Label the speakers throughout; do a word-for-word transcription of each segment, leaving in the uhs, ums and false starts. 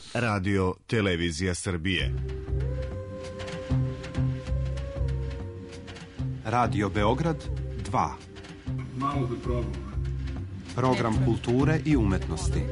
Speaker 1: Radio Televizija Srbije.
Speaker 2: Radio Beograd dva.
Speaker 3: Malo da probam.
Speaker 2: Program kulture i umetnosti.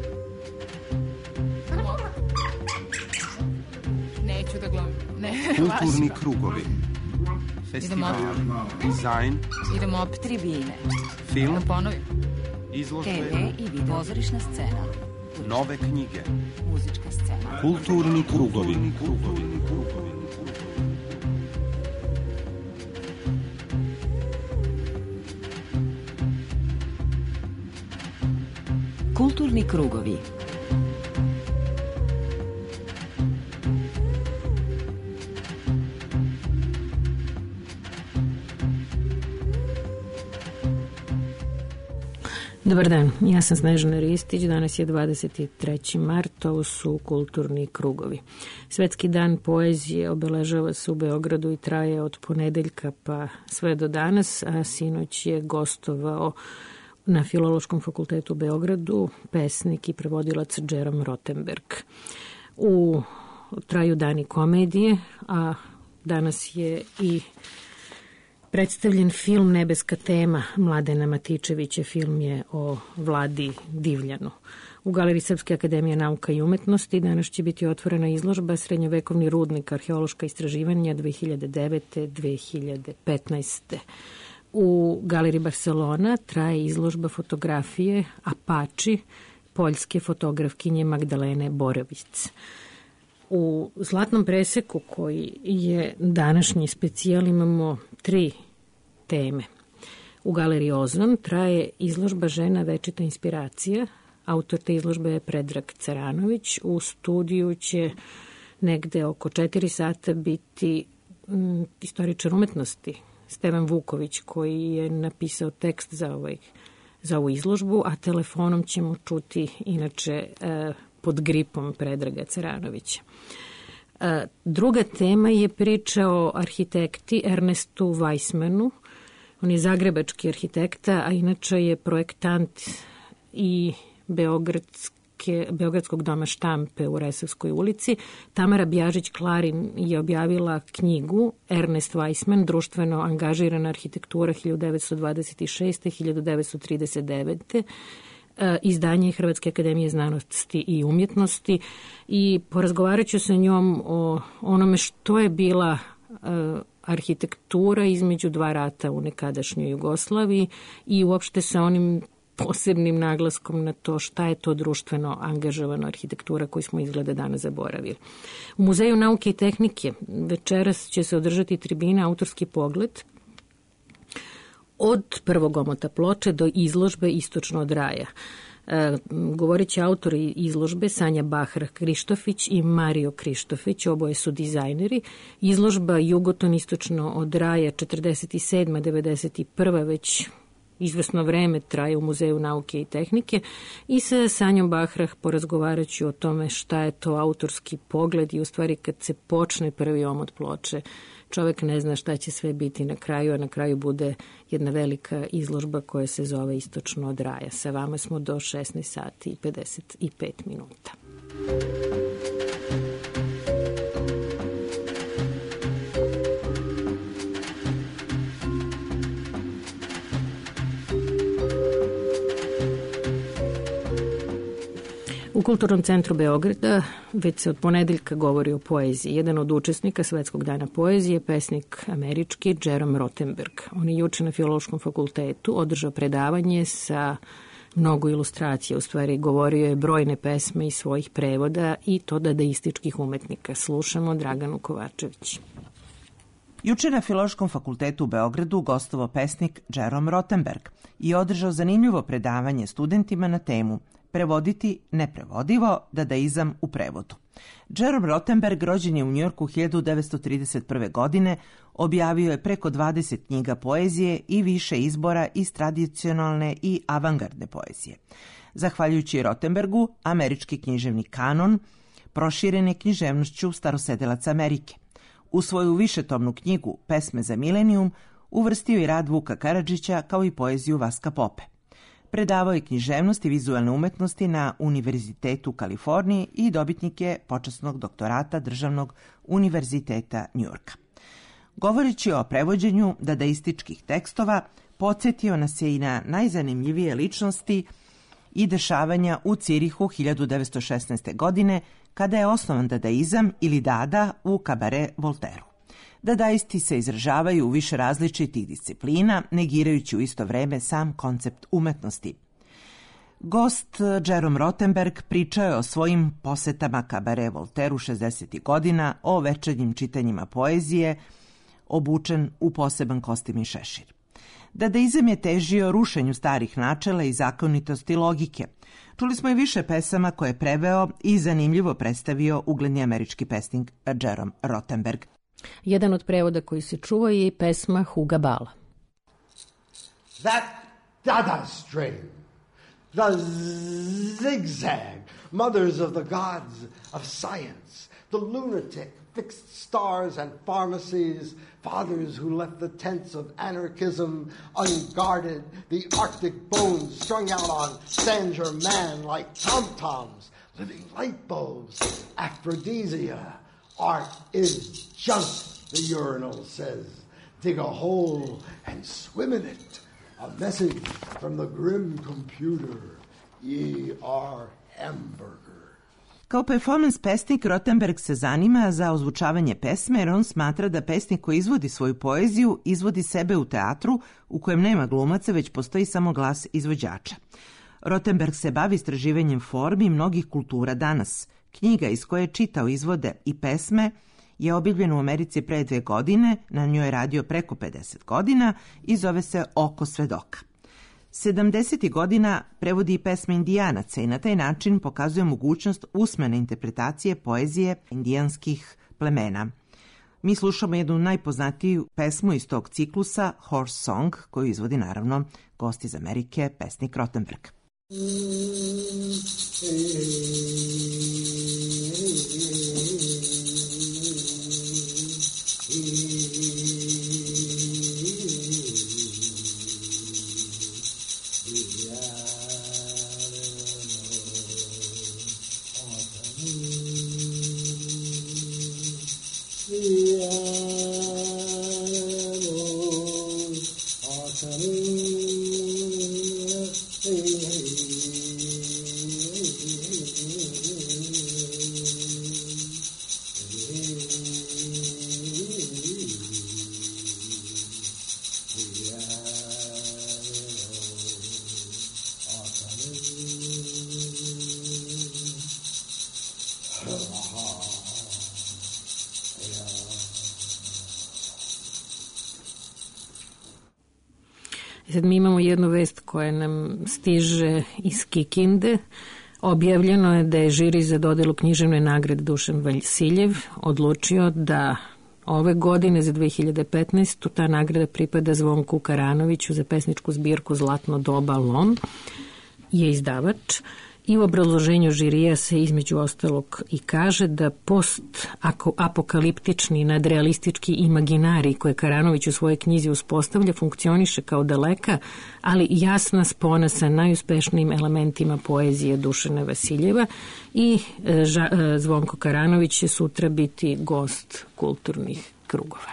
Speaker 4: Neću da glumim. Ne,
Speaker 2: Kulturni krugovi. Festival, dizajn.
Speaker 4: Idemo opet tribine.
Speaker 2: Film.
Speaker 4: Da ponovim.
Speaker 2: Izložbe.
Speaker 4: te ve i video. Pozorišna scena.
Speaker 2: Nove knjige.
Speaker 4: Muzička scena.
Speaker 2: Kulturni krugovi. Kulturni krugovi.
Speaker 5: Kulturni krugovi.
Speaker 6: Dobar dan, ja sam Snežana Ristić, danas je dvadeset treći mart, ovo su kulturni krugovi. Svetski dan poezije obeležava se u Beogradu i traje od ponedeljka pa sve do danas, a sinoć je gostovao na Filološkom fakultetu u Beogradu pesnik i prevodilac Jerome Rothenberg. U traju dani komedije, a danas je i predstavljen film Nebeska tema Mladena Matičevića. Film je o Vladi Divljanu. U Galeriji Srpske akademije nauka i umetnosti danas će biti otvorena izložba Srednjovekovni rudnik, arheološka istraživanja dve hiljade devete do dve hiljade petnaeste. U Galeriji Barcelona traje izložba fotografije Apači, poljske fotografkinje Magdalene Borovic. U Zlatnom preseku, koji je današnji specijal, imamo tri teme. U Galeriji Ozon traje izložba Žena večita inspiracija. Autor te izložbe je Predrag Caranović. U studiju će negde oko četiri sata biti m, istoričar umetnosti Stevan Vuković, koji je napisao tekst za, ovaj, za ovu izložbu, a telefonom ćemo čuti inače e, pod gripom Predraga Caranovića. E, druga tema je priča o arhitekti Ernestu Weissmanu. On je zagrebački arhitekta, a inače je projektant i beogradski Beogradskog doma štampe u Resavskoj ulici. Tamara Bjažić-Klarin je objavila knjigu Ernest Weissman, društveno angažirana arhitektura hiljadu devetsto dvadeset šeste do hiljadu devetsto trideset devete. Izdanje Hrvatske akademije znanosti i umjetnosti, i porazgovarat ću sa njom o onome što je bila arhitektura između dva rata u nekadašnjoj Jugoslaviji i uopšte sa onim posebnim naglaskom na to šta je to društveno angažovana arhitektura koju smo izgleda danas zaboravili. U Muzeju nauke i tehnike večeras će se održati tribina Autorski pogled od prvog omota ploče do izložbe Istočno od raja. E, govorit će autori izložbe Sanja Bahrah Krištofić i Mario Krištofić, oboje su dizajneri. Izložba Jugoton Istočno od raja četrdeset sedma do devedeset prva već izvesno vreme traje u Muzeju nauke i tehnike, i sa Sanjom Bahrah porazgovarat ću o tome šta je to autorski pogled, i u stvari kad se počne prvi omot ploče čovek ne zna šta će sve biti na kraju, a na kraju bude jedna velika izložba koja se zove Istočno od raja. Sa vama smo do šesnaest sati i pedeset pet minuta. U Kulturnom centru Beograda već se od ponedeljka govori o poeziji. Jedan od učesnika Svetskog dana poezije je pesnik američki Jerome Rothenberg. On je juče na Filološkom fakultetu održao predavanje sa mnogo ilustracija. U stvari govorio je brojne pesme iz svojih prevoda i to dadaističkih umetnika. Slušamo Draganu Kovačević.
Speaker 7: Juče na Filološkom fakultetu u Beogradu gostovao pesnik Jerome Rothenberg i održao zanimljivo predavanje studentima na temu Prevoditi neprevodivo, dadaizam u prevodu. Jerome Rothenberg rođen je u Njujorku hiljadu devetsto trideset prve. godine, objavio je preko dvadeset knjiga poezije i više izbora iz tradicionalne i avangardne poezije. Zahvaljujući Rothenbergu, američki književni kanon proširen je književnošću starosedelaca Amerike. U svoju višetomnu knjigu Pesme za milenijum uvrstio i rad Vuka Karadžića kao i poeziju Vaska Pope. Predavao je književnost i vizualne umetnosti na Univerzitetu u Kaliforniji i dobitnik je počasnog doktorata Državnog univerziteta Njujorka. Govoreći o prevođenju dadaističkih tekstova, podsjetio nas je i na najzanimljivije ličnosti i dešavanja u Cirihu hiljadu devetsto šesnaeste. godine, kada je osnovan dadaizam ili dada u kabare Voltairu. Dadaisti se izražavaju u više različitih disciplina, negirajući u isto vreme sam koncept umetnosti. Gost Jerome Rothenberg pričao je o svojim posetama kabare Voltairu šezdesetih godina, o večernjim čitanjima poezije, obučen u poseban kostim i šešir. Dadaizam je težio rušenju starih načela i zakonitosti logike. Čuli smo i više pesama koje je preveo i zanimljivo predstavio ugledni američki pesnik Jerome Rothenberg.
Speaker 6: Jedan od prevoda koji se čuva je i pesma Huga Bala.
Speaker 8: That Dada strain, the zigzag, mothers of the gods of science, the lunatic, fixed stars and pharmacies, fathers who left the tents of anarchism unguarded, the arctic bones strung out on Sanger Man like tom-toms, living light bulbs, aphrodisia. Art is junk, the urinal says. Dig a hole and swim in it. A message from the grim computer. Ye are hamburger.
Speaker 7: Kao performans pesnik, Rothenberg se zanima za ozvučavanje pesme, jer on smatra da pesnik koji izvodi svoju poeziju izvodi sebe u teatru u kojem nema glumaca, već postoji samo glas izvođača. Rothenberg se bavi istraživanjem formi mnogih kultura danas. Knjiga iz koje je čitao izvode i pesme je objavljena u Americi pre dve godine, na njoj je radio preko pedeset godina i zove se Oko svedoka. sedamdesetih godina prevodi i pesme indijanaca i na taj način pokazuje mogućnost usmene interpretacije poezije indijanskih plemena. Mi slušamo jednu najpoznatiju pesmu iz tog ciklusa, Horse Song, koju izvodi naravno gost iz Amerike, pesnik Rothenberg.
Speaker 6: Sad mi imamo jednu vest koja nam stiže iz Kikinde. Objavljeno je da je žiri za dodelu književne nagrade Dušan Vasiljev odlučio da ove godine za dve hiljade petnaestu. ta nagrada pripada Zvonku Karanoviću za pesničku zbirku Zlatno doba Lom, je izdavač. I u obrazloženju žirija se između ostalog i kaže da post-apokaliptični, nadrealistički imaginari koje Karanović u svojoj knjizi uspostavlja funkcioniše kao daleka, ali jasna spona sa najuspešnijim elementima poezije Dušana Vasiljeva i Zvonko Karanović će sutra biti gost kulturnih krugova.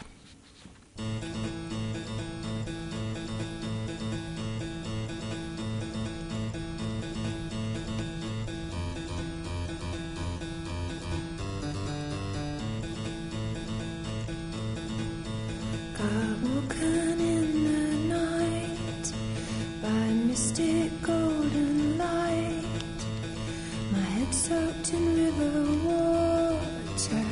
Speaker 9: Woken in the night by mystic golden light, my head soaked in river water.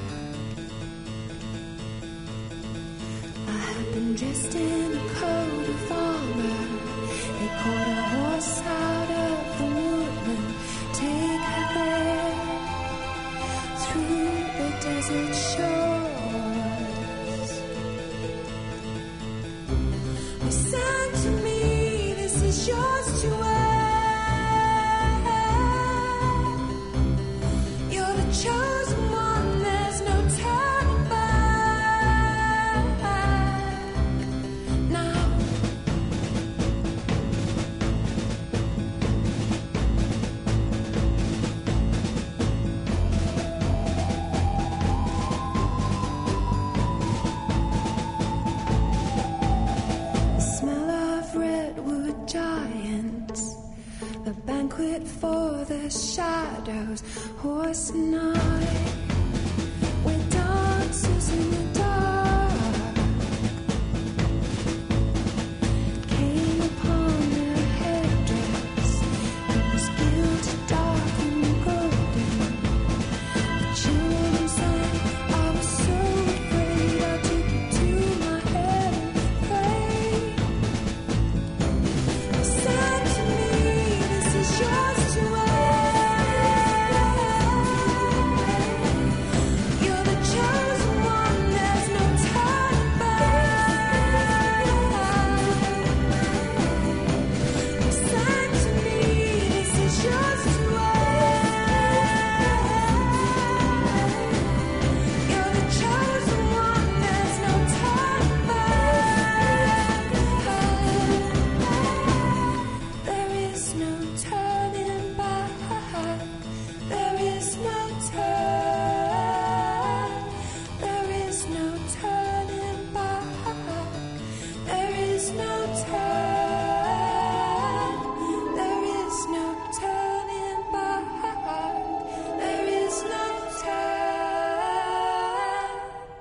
Speaker 9: I had been dressed in a coat of armor. They poured a horse out of the woodland, take her there through the desert shore. Send to me, this is yours to wear. You're the chosen one, there's no turning back. Now head for the shadows, horse and I. We're dancers in the dark. Came upon her headdress. It was gilded, dark and golden. The children sang. I was so afraid. I took it to my head and prayed. It said to me, this is yours to end. You're the chosen one. There's no turning back. It said to me, this is yours to end. You're the chosen one. There's no turning back. There is no turning back. There is no turn. There is no turning back. There is no turn. There is no turning back. There is no turn.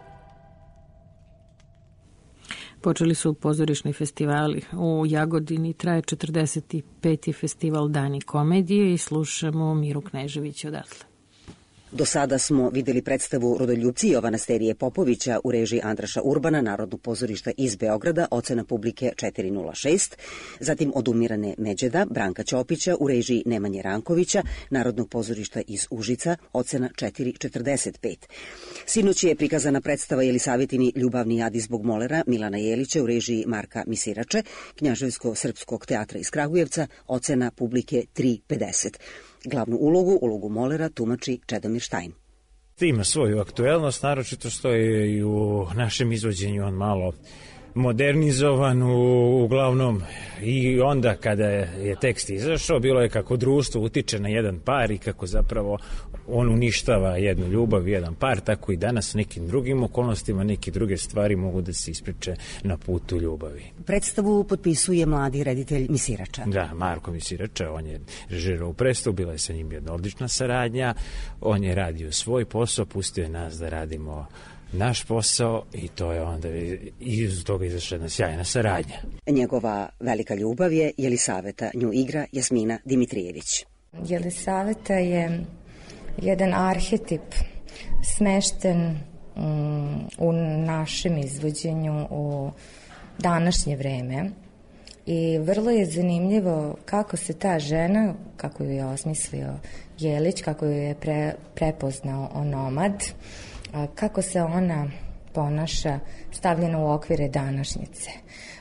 Speaker 6: Počeli su pozorišni festivali. U Jagodini traje četrdeset peti festival Dani komedije i slušamo Miru Kneževića odatle.
Speaker 10: Do sada smo videli predstavu Rodoljupci Jovana Sterije Popovića u režiji Andraša Urbana, Narodnog pozorišta iz Beograda, ocena publike četiri nula šest, zatim Odumirane Međeda, Branka Ćopića u režiji Nemanje Rankovića, Narodnog pozorišta iz Užica, ocena četiri četrdeset pet. Sinoć je prikazana predstava Jelisavetini Ljubavni jad zbog molera Milana Jelića u režiji Marka Misirače, Knjaževsko-srpskog teatra iz Kragujevca, ocena publike tri pedeset. Glavnu ulogu, ulogu molera, tumači Čedomir Štajn.
Speaker 11: Ima svoju aktuelnost, naročito što je i u našem izvođenju on malo modernizovan, u, uglavnom i onda kada je tekst izašao bilo je kako društvo utiče na jedan par i kako zapravo on uništava jednu ljubav, jedan par, tako i danas nekim drugim okolnostima neke druge stvari mogu da se ispriče na putu ljubavi.
Speaker 10: Predstavu potpisuje mladi reditelj Misirača.
Speaker 11: Da, Marko Misirača, on je režirao u predstavu, bila je sa njim jedna odlična saradnja, on je radio svoj posao, pustio je nas da radimo naš posao i to je onda iz toga izašla jedna sjajna saradnja.
Speaker 10: Njegova velika ljubav je Jelisaveta, nju igra Jasmina Dimitrijević.
Speaker 12: Jelisaveta je jedan arhetip smešten um, u našem izvođenju u današnje vreme i vrlo je zanimljivo kako se ta žena, kako ju je osmislio Jelić, kako ju je pre, prepoznao onomad, kako se ona ponaša stavljena u okvire današnjice.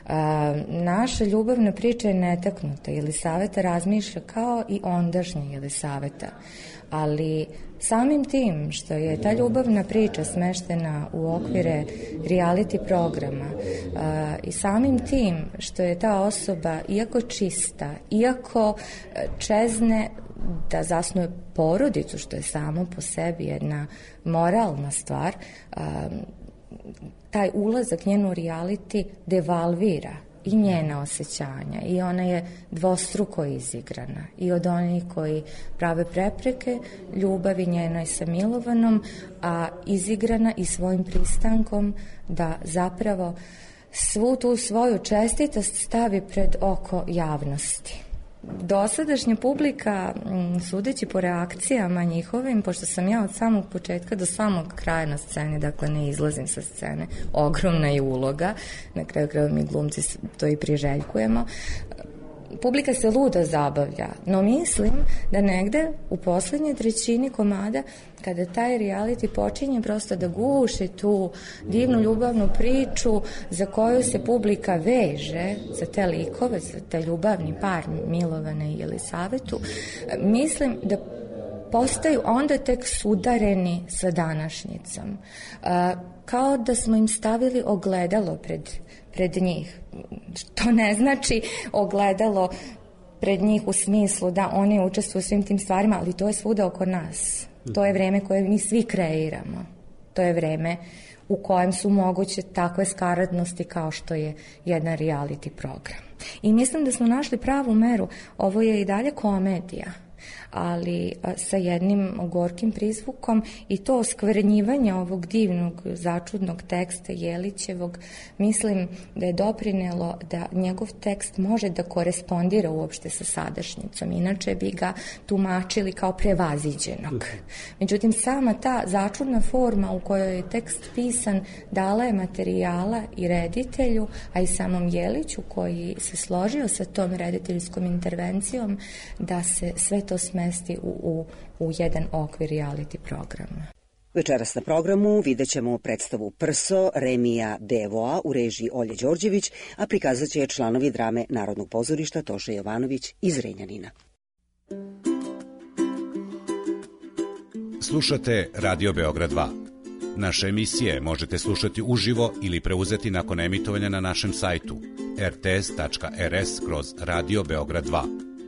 Speaker 12: Naša ljubavna priča je netaknuta. Jelisaveta razmišlja kao i ondašnja Jelisaveta, ali samim tim što je ta ljubavna priča smeštena u okvire reality programa i samim tim što je ta osoba, iako čista, iako čezne da zasnuje porodicu, što je samo po sebi jedna moralna stvar, taj ulazak njenu reality devalvira i njena osjećanja i ona je dvostruko izigrana i od onih koji prave prepreke ljubavi njenoj sa Milovanom, a izigrana i svojim pristankom da zapravo svu tu svoju čestitost stavi pred oko javnosti. Dosadašnja publika, sudeći po reakcijama njihovim, pošto sam ja od samog početka do samog kraja na sceni, dakle ne izlazim sa scene, ogromna je uloga, na kraju kraju mi glumci to i priželjkujemo, publika se ludo zabavlja, no mislim da negde u poslednjoj trećini komada, kada taj reality počinje prosto da guši tu divnu ljubavnu priču za koju se publika veže, za te likove, za te ljubavni par Milovane i Jelisavetu, mislim da postaju onda tek sudareni sa današnjicom. Kao da smo im stavili ogledalo pred, pred njih. To ne znači ogledalo pred njih u smislu da oni učestvuju u svim tim stvarima, ali to je svuda oko nas. To je vreme koje mi svi kreiramo. To je vreme u kojem su moguće takve skaradnosti kao što je jedan reality program. I mislim da smo našli pravu meru. Ovo je i dalje komedija. ali sa jednim gorkim prizvukom, i to oskvrnjivanje ovog divnog, začudnog teksta Jelićevog, mislim da je doprinelo da njegov tekst može da korespondira uopšte sa sadašnjicom, inače bi ga tumačili kao prevaziđenog. Međutim, sama ta začudna forma u kojoj je tekst pisan dala je materijala i reditelju, a i samom Jeliću, koji se složio sa tom rediteljskom intervencijom, da se sve to smesti u, u, u jedan okvir reality programa.
Speaker 10: Večeras na programu vidjet ćemo predstavu Prso Remija Devoa u režiji Olje Đorđević, a prikazat će je članovi drame Narodnog pozorišta Toša Jovanović iz Renjanina.
Speaker 13: Slušate Radio Beograd dva. Naše emisije možete slušati uživo ili preuzeti nakon emitovanja na našem sajtu r t s tačka r s kroz Radio Beograd dva.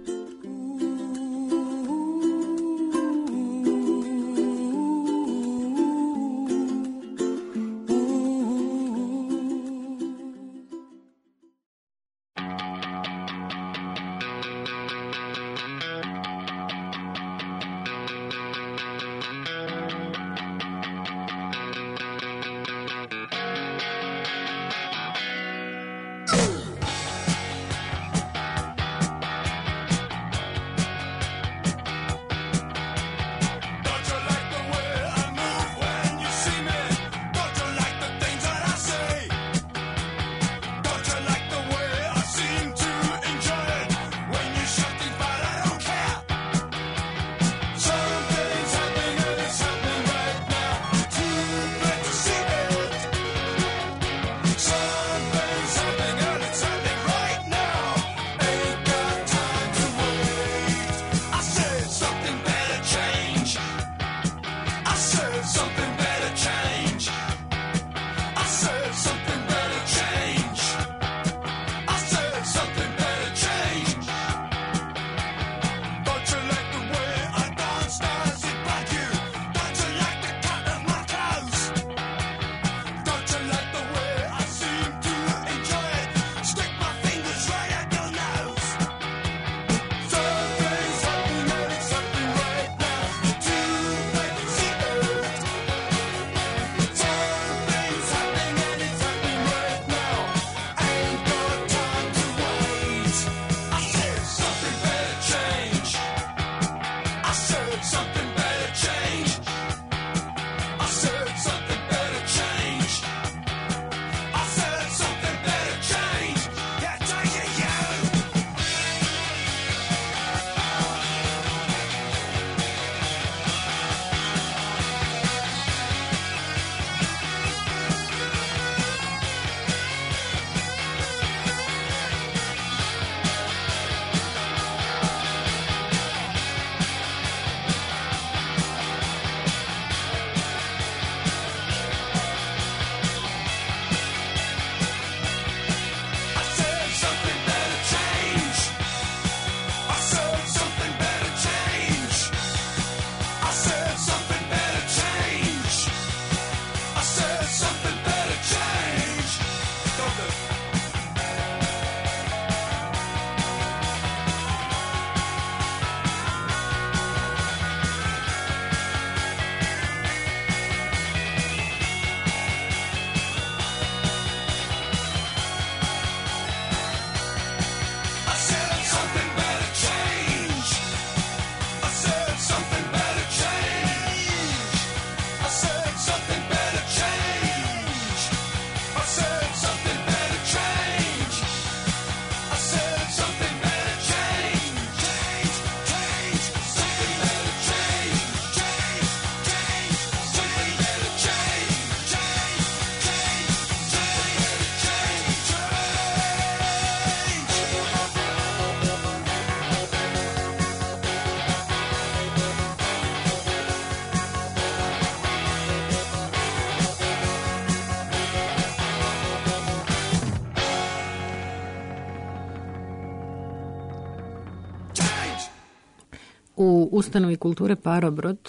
Speaker 6: U Ustanovi kulture Parobrod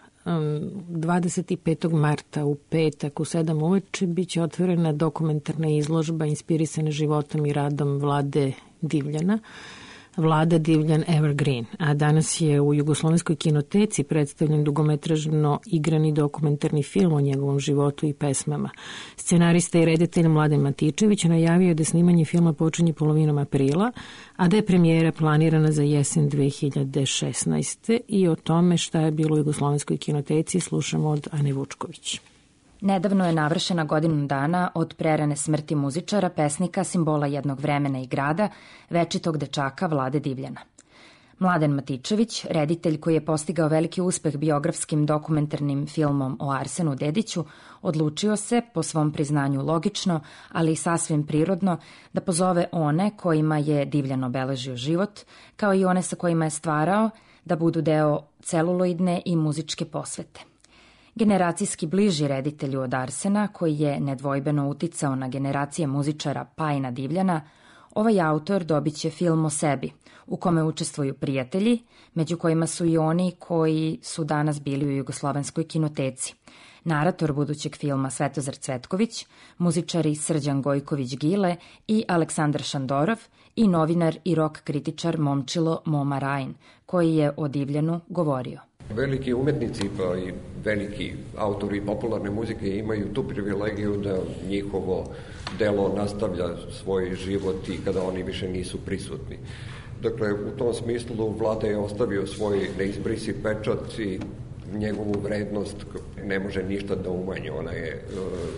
Speaker 6: dvadeset petog marta u petak u sedam uveče biće otvorena dokumentarna izložba inspirisana životom i radom Vlade Divljana. Vlada Divljan Evergreen, a danas je u Jugoslovenskoj kinoteci predstavljen dugometražno igrani dokumentarni film o njegovom životu i pesmama. Scenarista i reditelj Mladen Matičević najavio da snimanje filma počinje polovinom aprila, a da je premijera planirana za jesen dve hiljade šesnaeste. I o tome šta je bilo u Jugoslovenskoj kinoteci slušamo od Ane Vučković.
Speaker 14: Nedavno je navršena godinu dana od prerane smrti muzičara, pesnika, simbola jednog vremena i grada, večitog dečaka Vlade Divljana. Mladen Matičević, reditelj koji je postigao veliki uspeh biografskim dokumentarnim filmom o Arsenu Dediću, odlučio se, po svom priznanju logično, ali i sasvim prirodno, da pozove one kojima je Divljan obeležio život, kao i one sa kojima je stvarao, da budu deo celuloidne i muzičke posvete. Generacijski bliži reditelju od Arsena, koji je nedvojbeno uticao na generacije muzičara pa i na Divljana, ovaj autor dobit će film o sebi, u kome učestvuju prijatelji, među kojima su i oni koji su danas bili u Jugoslovenskoj kinoteci. Narator budućeg filma Svetozar Cvetković, muzičari Srđan Gojković-Gile i Aleksandar Šandorov i novinar i rock kritičar Momčilo Moma Rajn, koji je o Divljanu govorio.
Speaker 15: Veliki umetnici pa i veliki autori popularne muzike imaju tu privilegiju da njihovo delo nastavlja svoj život i kada oni više nisu prisutni. Dakle, u tom smislu Vlada je ostavio svoj neizbrisi pečat i njegovu vrednost ne može ništa da umanji. Ona je e,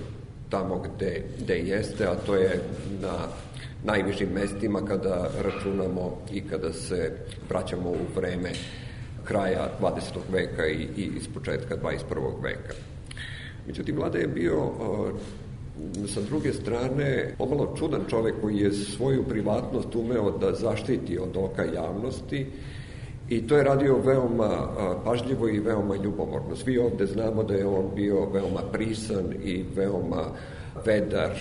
Speaker 15: tamo gde, gde jeste, a to je na najvišim mestima kada računamo i kada se vraćamo u vreme kraja dvadesetog veka i, i iz početka dvadeset prvog veka. Međutim, Vlada je bio uh, sa druge strane pomalo čudan čovek koji je svoju privatnost umeo da zaštiti od oka javnosti i to je radio veoma uh, pažljivo i veoma ljubomorno. Svi ovde znamo da je on bio veoma prisan i veoma vedar,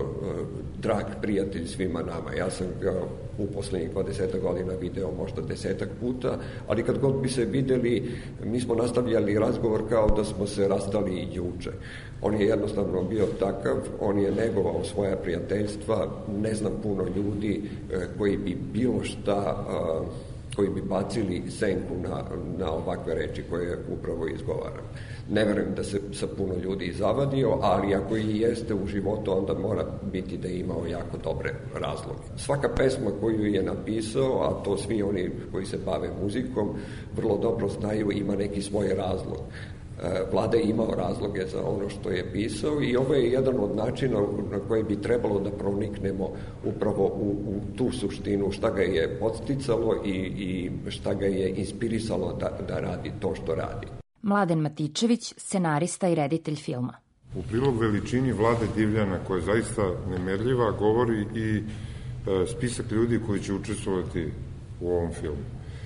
Speaker 15: drag prijatelj svima nama. Ja sam ga u poslednjih dvadeset godina video možda desetak puta, ali kad god bi se videli, mi smo nastavljali razgovor kao da smo se rastali juče. On je jednostavno bio takav, on je negovao svoja prijateljstva, ne znam puno ljudi koji bi bilo šta, koji bi bacili senku na, na ovakve reči koje upravo izgovaram. Ne verujem da se sa puno ljudi zavadio, ali ako i jeste u životu, onda mora biti da je imao jako dobre razloge. Svaka pesma koju je napisao, a to svi oni koji se bave muzikom, vrlo dobro znaju, ima neki svoj razlog. Vlada je imao razloge za ono što je pisao i ovo je jedan od načina na koji bi trebalo da proniknemo upravo u, u tu suštinu, šta ga je podsticalo i, i šta ga je inspirisalo da, da radi to što radi.
Speaker 14: Mladen Matičević, scenarista i reditelj filma.
Speaker 16: U prilog veličini Vlade Divljana, koja je zaista nemerljiva, govori i e, spisak ljudi koji će učestvovati u ovom filmu.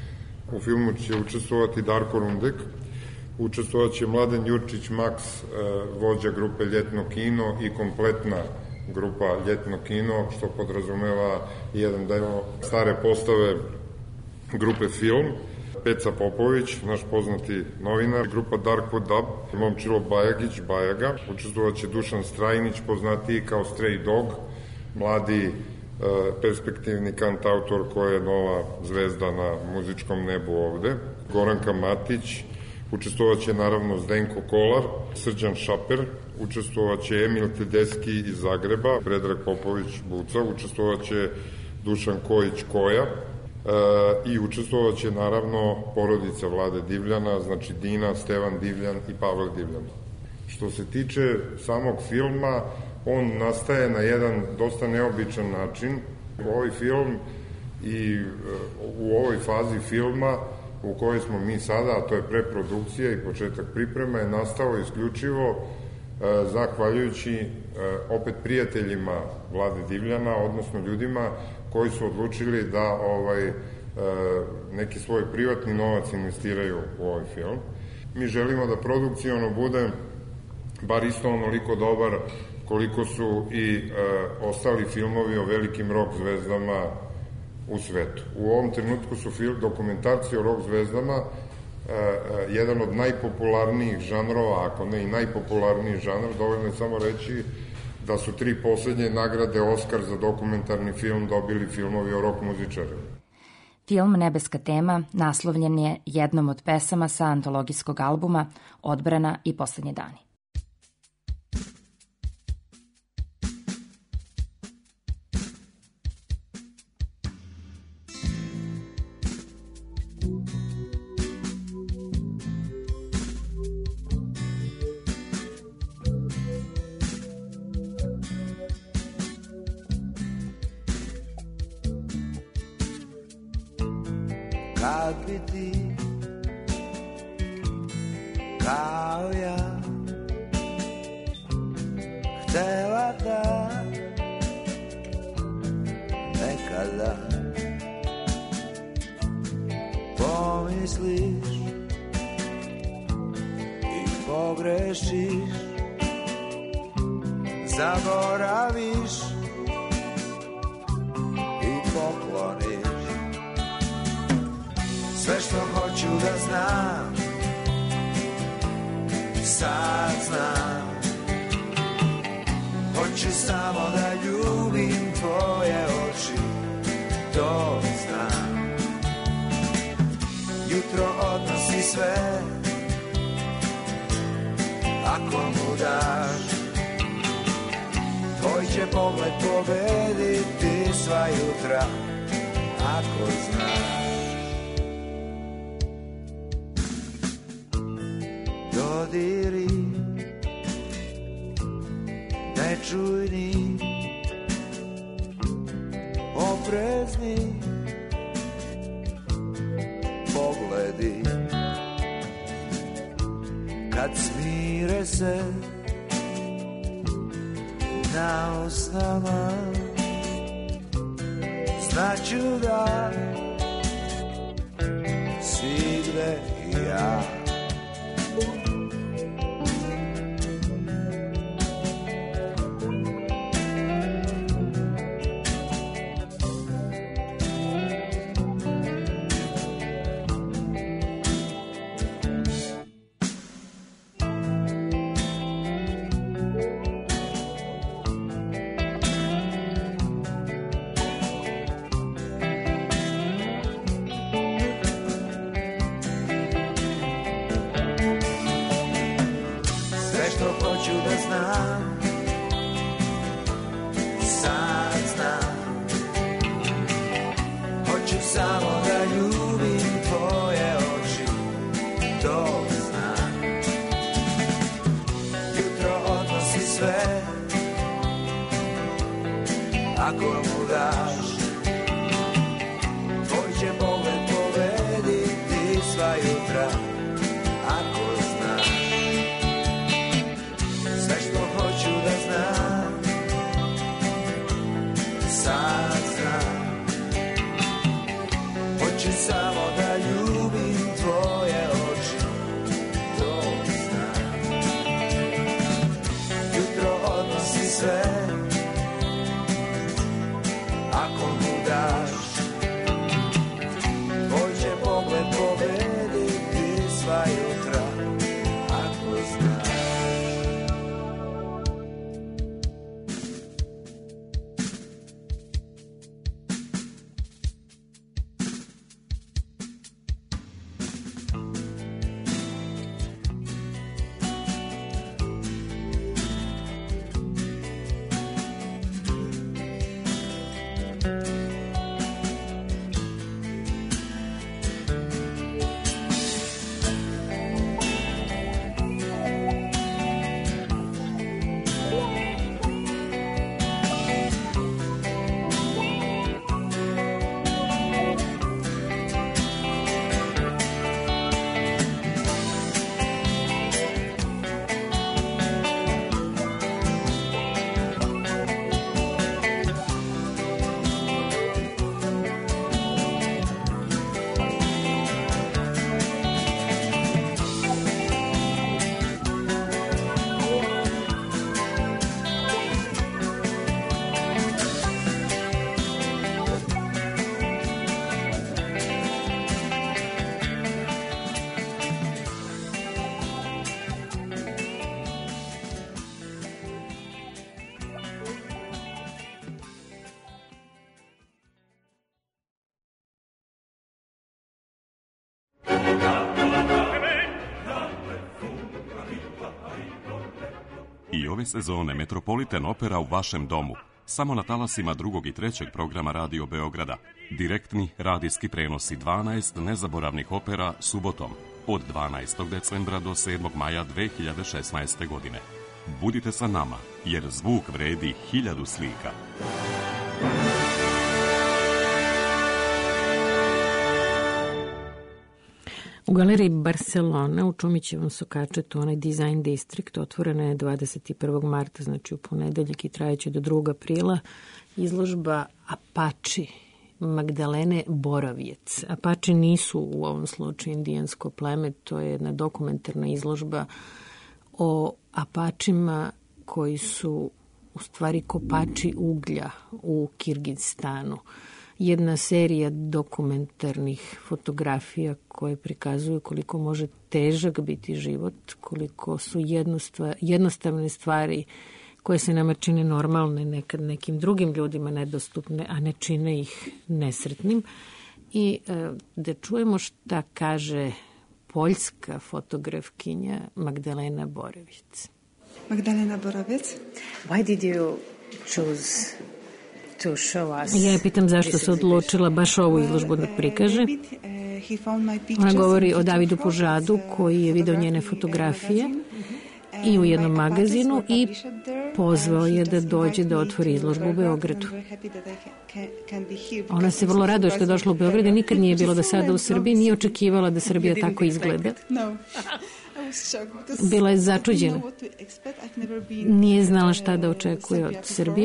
Speaker 16: U filmu će učestvovati Darko Rundek, učestvovat će Mladen Jurčić Maks, e, vođa grupe Ljetno kino i kompletna grupa Ljetno kino, što podrazumeva jedan deo stare postave grupe Film, Peca Popović, naš poznati novinar, grupa Darko Dab, Momčilo Bajagić, Bajaga, učestvovat će Dušan Strajnić, poznatiji kao Stray Dog, mladi e, perspektivni kantautor koja je nova zvezda na muzičkom nebu ovde, Goranka Matić, učestvovat će naravno Zdenko Kolar, Srđan Šaper, učestvovat će Emil Tedeski iz Zagreba, Predrag Popović Buca, učestvovat će Dušan Kojić Koja, E, i učestvovat će naravno porodica Vlade Divljana, znači Dina, Stevan Divljan i Pavle Divljan. Što se tiče samog filma, on nastaje na jedan dosta neobičan način. Ovaj film i e, u ovoj fazi filma u kojoj smo mi sada, a to je preprodukcija i početak priprema, je nastao isključivo e, zahvaljujući e, opet prijateljima Vlade Divljana, odnosno ljudima koji su odlučili da ovaj e, neki svoj privatni novac investiraju u ovaj film. Mi želimo da produkciono bude bar isto onoliko dobar koliko su i e, ostali filmovi o velikim rock zvezdama u svetu. U ovom trenutku su film, dokumentarci o rock zvezdama e, e, jedan od najpopularnijih žanrova, ako ne i najpopularniji žanr, dovoljno je samo reći da su tri poslednje nagrade Oskar za dokumentarni film dobili filmovi o rock muzičarima.
Speaker 14: Film Nebeska tema naslovljen je jednom od pesama sa antologijskog albuma Odbrana i poslednji dani.
Speaker 17: Kad bi ti kao ja htela da nekada pomisliš i pogrešiš, zaboraviš i pokloniš sve što hoću da znam, sad znam. Hoću samo da ljubim tvoje oči, to znam. Jutro odnosi sve, ako mu daš. Tvoj će pogled pobediti sva jutra, ako znaš. Dodiri, nečujni, oprezni pogledi. Kad smire se na usnama, znaću da si gde i ja. Ako
Speaker 18: I ove sezone Metropolitan Opera u vašem domu. Samo na talasima drugog i trećeg programa Radio Beograda. Direktni radijski prenosi dvanaest nezaboravnih opera subotom od dvanaestog decembra do sedmog maja dve hiljade šesnaeste. godine. Budite sa nama, jer zvuk vredi hiljadu slika.
Speaker 6: U galeriji Barcelona u Čumićevom Sokačetu, onaj Design District, otvorena je dvadeset prvog marta, znači u ponedeljak, i trajeće do drugog aprila, izložba Apači Magdalene Borovjec. Apači nisu u ovom slučaju indijansko pleme, to je jedna dokumentarna izložba o Apačima koji su u stvari kopači uglja u Kirgistanu. Jedna serija dokumentarnih fotografija koje prikazuju koliko može težak biti život, koliko su jednostavne stvari koje se nama čine normalne, nekad nekim drugim ljudima nedostupne, a ne čine ih nesretnim. I da čujemo šta kaže poljska fotografkinja Magdalena Borovjec.
Speaker 19: Magdalena Borovjec, why did you choose to show us?
Speaker 6: Ja je pitam zašto se odlučila baš ovu izložbu da prikaže. Ona govori o Davidu Požadu koji je video njene fotografije i u jednom magazinu i pozvao je da dođe da otvori izložbu u Beogradu. Ona se vrlo raduje što je došla u Beograd i nikad nije bilo do sada u Srbiji, nije očekivala da Srbija tako izgleda. Bila je začuđena. Nije znala šta da očekuje od Srbije.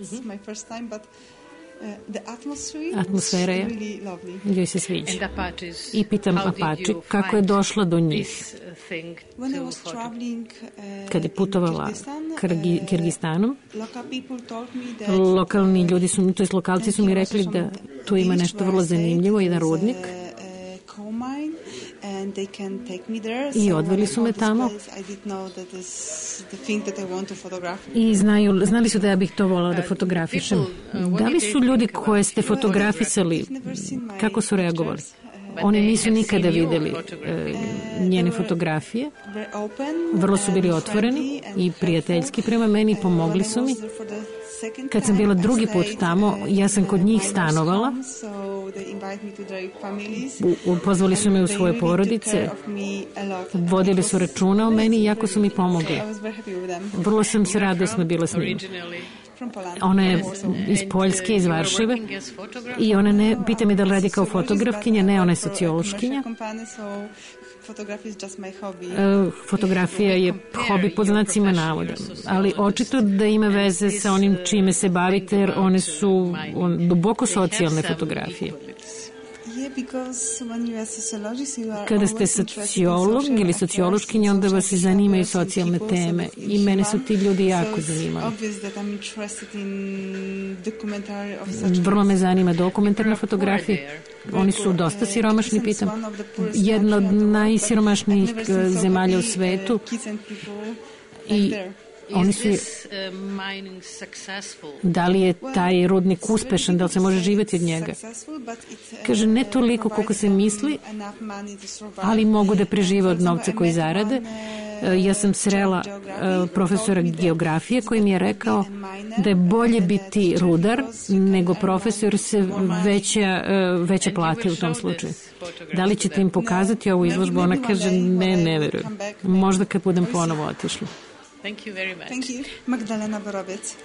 Speaker 6: Atmosfera je, joj se sviđa. I pitam Apači kako je došla do njih. Kad je putovala Kirgistanom, lokalni ljudi su, to jest lokalci su mi rekli da tu ima nešto vrlo zanimljivo, jedan rudnik. I odveli su me tamo i znaju, znali su da ja bih to volala da fotografišem. Da li su ljudi koje ste fotografisali, kako su reagovali? Oni nisu nikada videli e, njene fotografije. Vrlo su bili otvoreni i prijateljski prema meni, pomogli su mi. Kad sam bila drugi put tamo, ja sam kod njih stanovala. U, pozvali su me u svoje porodice, vodili su računa o meni i jako su mi pomogli. Vrlo sam se radosno bila s njim. Ona je iz Poljske, iz Varšave, i ona ne, pita me da li radi kao fotografkinja, ne, ona je sociološkinja. Fotografija je hobi pod znacima navoda, ali očito da ima veze sa onim čime se bavite, jer one su on, duboko socijalne fotografije. Kada ste sociolog ili sociološkinja, onda vas i zanimaju socijalne teme i mene su ti ljudi jako zanimali. Vrlo me zanima dokumentarna fotografija. Oni su dosta siromašni, pitam. Jedna od najsiromašnijih zemalja u svetu i oni su, da li je taj rudnik uspešan, da li se može živjeti od njega? Kaže, ne toliko koliko se misli, ali mogu da prežive od novca koji zarade. Ja sam srela profesora geografije koji mi je rekao da je bolje biti rudar nego profesor se veća, veća plate u tom slučaju. Da li ćete im pokazati ovu izložbu? Ona kaže, ne, ne verujem. Možda kad budem ponovo otišla.
Speaker 19: Thank you very much. Thank you. Magdalena Borovjec.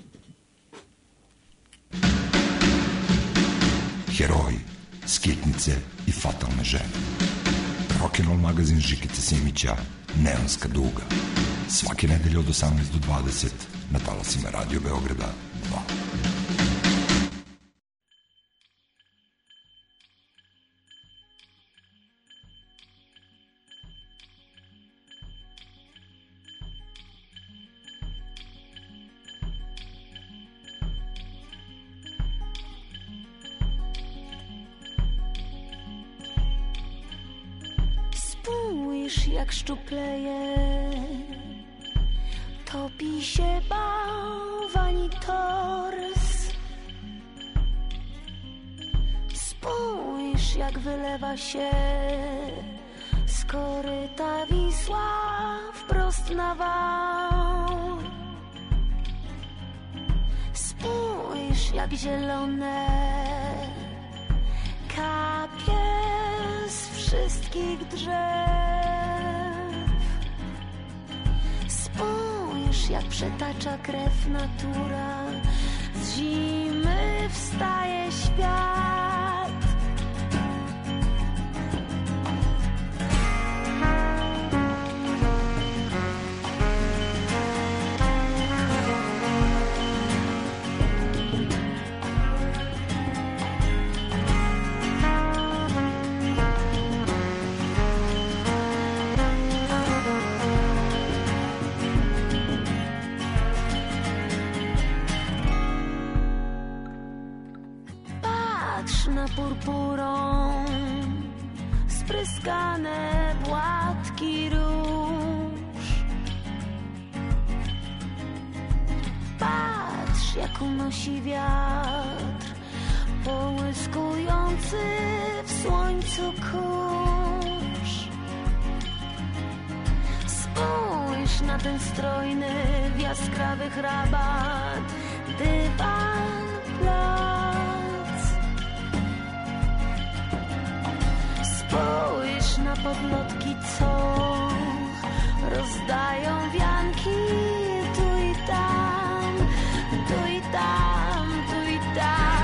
Speaker 20: Heroji, skitnice i fatalne žene. Rock'n'roll magazin Žikice Simića, Neonska duga. Svake nedelje od osamnaest do dvadeset na talasima Radio Beograda dva.
Speaker 9: Spójrz, jak szczupleje, topi się bałwani tors. Spójrz, jak wylewa się z koryta Wisła wprost na wał. jak zielone kapie z wszystkich drzew. Spójrz, jak przetacza krew natura, z zimy wstaje świat. Na purpurą spryskane płatki róż. Patrz, jak unosi wiatr połyskujący w słońcu kurz. Spójrz na ten strojny w jaskrawych rabat dywan plac. Spójrz na podlotki, co rozdają wianki tu i tam, tu i tam, tu i tam.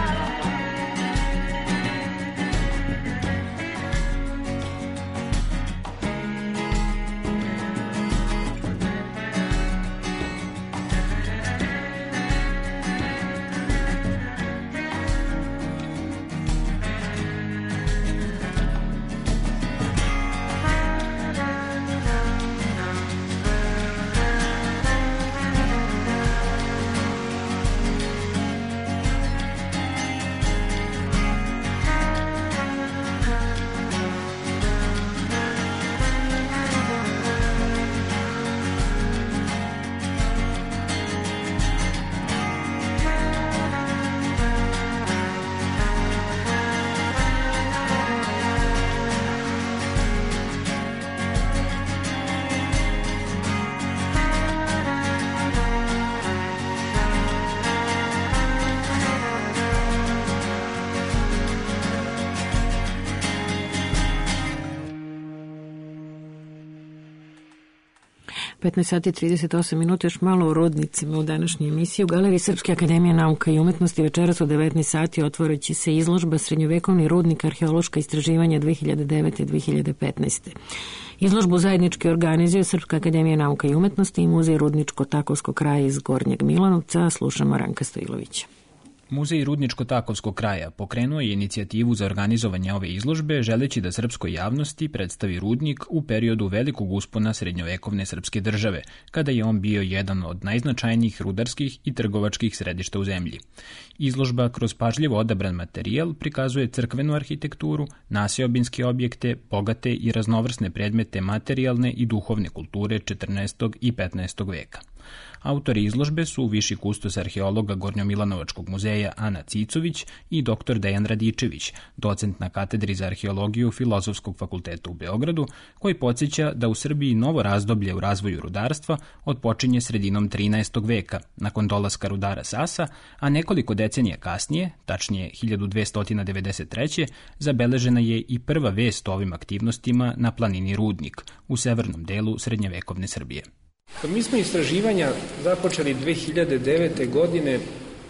Speaker 6: petnaest sati i trideset osam minuta, još malo o rodnicima u današnjoj emisiji. U Galeriji Srpske akademije nauka i umetnosti večeras u devetnaest sati otvorit će se izložba Srednjovekovni rudnik, arheološka istraživanja dve hiljade devete i dve hiljade petnaeste. Izložbu zajednički organizuje Srpska akademija nauka i umetnosti i Muzej Rudničko-Takovskog kraja iz Gornjeg Milanovca. Slušamo Ranka Stojilovića.
Speaker 21: Muzej Rudničko-Takovskog kraja pokrenuo je inicijativu za organizovanje ove izložbe želeći da srpskoj javnosti predstavi rudnik u periodu velikog uspona srednjovekovne srpske države, kada je on bio jedan od najznačajnijih rudarskih i trgovačkih središta u zemlji. Izložba kroz pažljivo odabran materijal prikazuje crkvenu arhitekturu, naseobinske objekte, bogate i raznovrsne predmete materijalne i duhovne kulture četrnaestog i petnaestog veka. Autori izložbe su viši kustos arheologa Gornjomilanovačkog muzeja Ana Cicović i doktor Dejan Radičević, docent na katedri za arheologiju Filozofskog fakulteta u Beogradu, koji podsjeća da u Srbiji novo razdoblje u razvoju rudarstva odpočinje sredinom trinaestog veka, nakon dolaska rudara Sasa, a nekoliko decenija kasnije, tačnije hiljadu dvesta devedeset treće. zabeležena je i prva vest o ovim aktivnostima na planini Rudnik, u severnom delu srednjevekovne Srbije.
Speaker 3: Mi smo istraživanja započeli dve hiljade devete. godine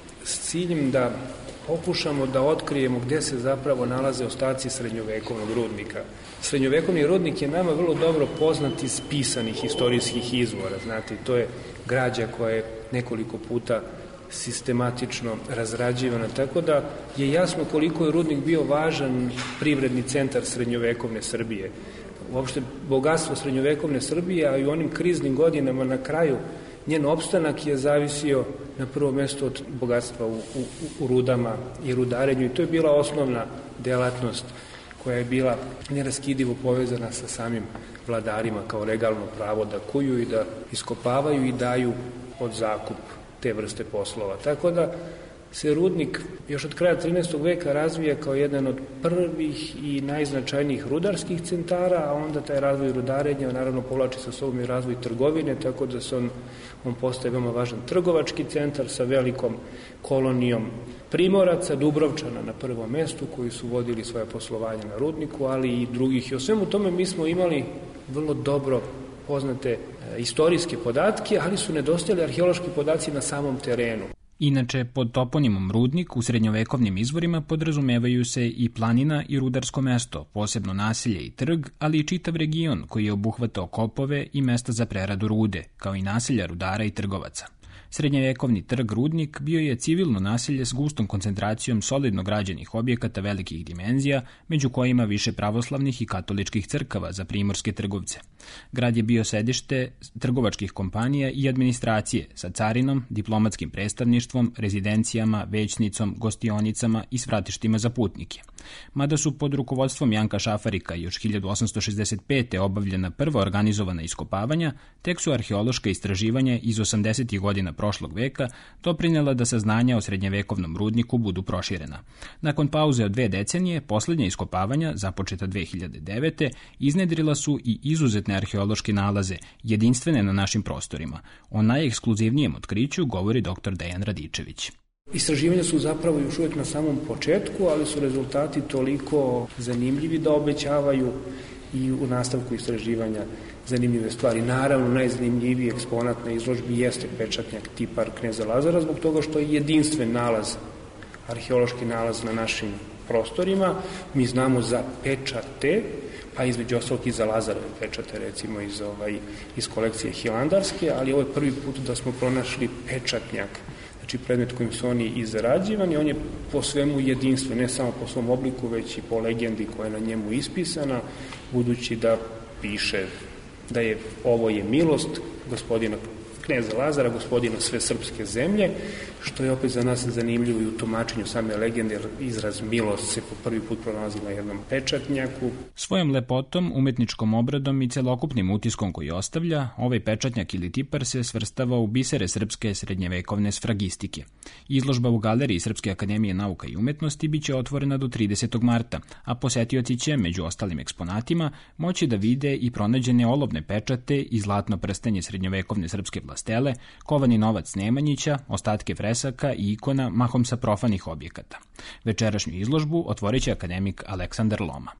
Speaker 3: s ciljem da pokušamo da otkrijemo gde se zapravo nalaze ostaci srednjovekovnog rudnika. Srednjovekovni rudnik je nama vrlo dobro poznat iz pisanih istorijskih izvora. Znate, to je građa koja je nekoliko puta sistematično razrađivana, tako da je jasno koliko je rudnik bio važan privredni centar srednjovekovne Srbije. Uopšte bogatstvo srednjovekovne Srbije, a i u onim kriznim godinama na kraju njen opstanak je zavisio na prvo mesto od bogatstva u, u, u rudama i rudarenju i to je bila osnovna delatnost koja je bila neraskidivo povezana sa samim vladarima kao legalno pravo da kuju i da iskopavaju i daju od zakup te vrste poslova. Tako da se rudnik još od kraja trinaestog veka razvija kao jedan od prvih i najznačajnijih rudarskih centara, a onda taj razvoj rudarenja naravno povlači sa sobom i razvoj trgovine, tako da se on, on postaje veoma važan trgovački centar sa velikom kolonijom Primoraca, Dubrovčana na prvom mestu, koji su vodili svoje poslovanje na rudniku, ali i drugih. I o svemu tome mi smo imali vrlo dobro poznate e, istorijske podatke, ali su nedostajali arheološki podaci na samom terenu.
Speaker 21: Inače, pod toponimom rudnik u srednjovekovnim izvorima podrazumevaju se i planina i rudarsko mesto, posebno naselje i trg, ali i čitav region koji je obuhvatao kopove i mesta za preradu rude, kao i naselja rudara i trgovaca. Srednjevekovni trg Rudnik bio je civilno naselje s gustom koncentracijom solidno građenih objekata velikih dimenzija, među kojima više pravoslavnih i katoličkih crkava za primorske trgovce. Grad je bio sedište trgovačkih kompanija i administracije sa carinom, diplomatskim predstavništvom, rezidencijama, većnicom, gostionicama i svratištima za putnike. Mada su pod rukovodstvom Janka Šafarika još hiljadu osamsto šezdeset pete obavljena prva organizovana iskopavanja, tek su arheološka istraživanja iz osamdesetih godina prošlog veka doprinela da saznanja o srednjevekovnom rudniku budu proširena. Nakon pauze od dve decenije, poslednja iskopavanja, započeta dve hiljade devete, iznedrila su i izuzetne arheološke nalaze, jedinstvene na našim prostorima. O najekskluzivnijem otkriću govori doktor Dejan Radičević.
Speaker 3: Istraživanja su zapravo još uvijek na samom početku, ali su rezultati toliko zanimljivi da obećavaju i u nastavku istraživanja zanimljive stvari. Naravno, najzanimljiviji eksponat na izložbi jeste pečatnjak Tipar kneza Lazara, zbog toga što je jedinstven nalaz, arheološki nalaz na našim prostorima. Mi znamo za pečate, pa između ostalog i za Lazarove pečate, recimo iz, ovaj, iz kolekcije Hilandarske, ali ovo je prvi put da smo pronašli pečatnjak, znači predmet kojim su oni izrađivani. On je po svemu jedinstven, ne samo po svom obliku, već i po legendi koja je na njemu ispisana, budući da piše da je ovo je milost gospodina kneza Lazara, gospodina sve srpske zemlje, što je opet za nas zanimljivo i u tumačenju same legende, jer izraz milost se po prvi put pronalazi na jednom pečatnjaku.
Speaker 21: Svojom lepotom, umetničkom obradom i celokupnim utiskom koji ostavlja, ovaj pečatnjak ili tipar se svrstava u bisere srpske srednjevekovne sfragistike. Izložba u Galeriji Srpske akademije nauka i umetnosti biće otvorena do tridesetog marta, a posetioci će, među ostalim eksponatima, moći da vide i pronađene olovne pečate i zlatno prstenje srednjovekovne srpske vlastele, kovani novac Nemanjića, ostatke fresaka i ikona mahom sa profanih objekata. Večerašnju izložbu otvorit će akademik Aleksandar Loma.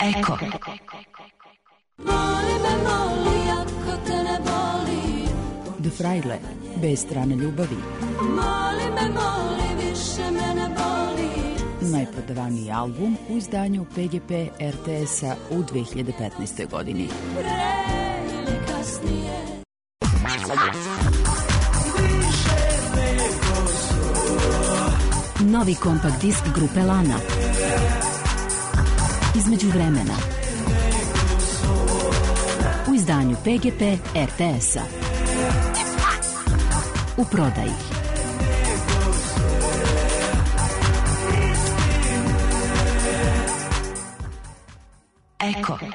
Speaker 5: Eko.
Speaker 9: Moli me, moli, ako te ne boli.
Speaker 5: The Fraile, bez strane ljubavi.
Speaker 9: Moli me, moli, više me ne boli.
Speaker 5: Najprodavaniji album u izdanju P G P R T S-a u dve hiljade petnaestoj godini.
Speaker 9: Pre ili kasnije.
Speaker 5: Novi kompakt disk grupe Lana. Između vremena. U izdanju P G P R T S-a. U prodaji. Eko.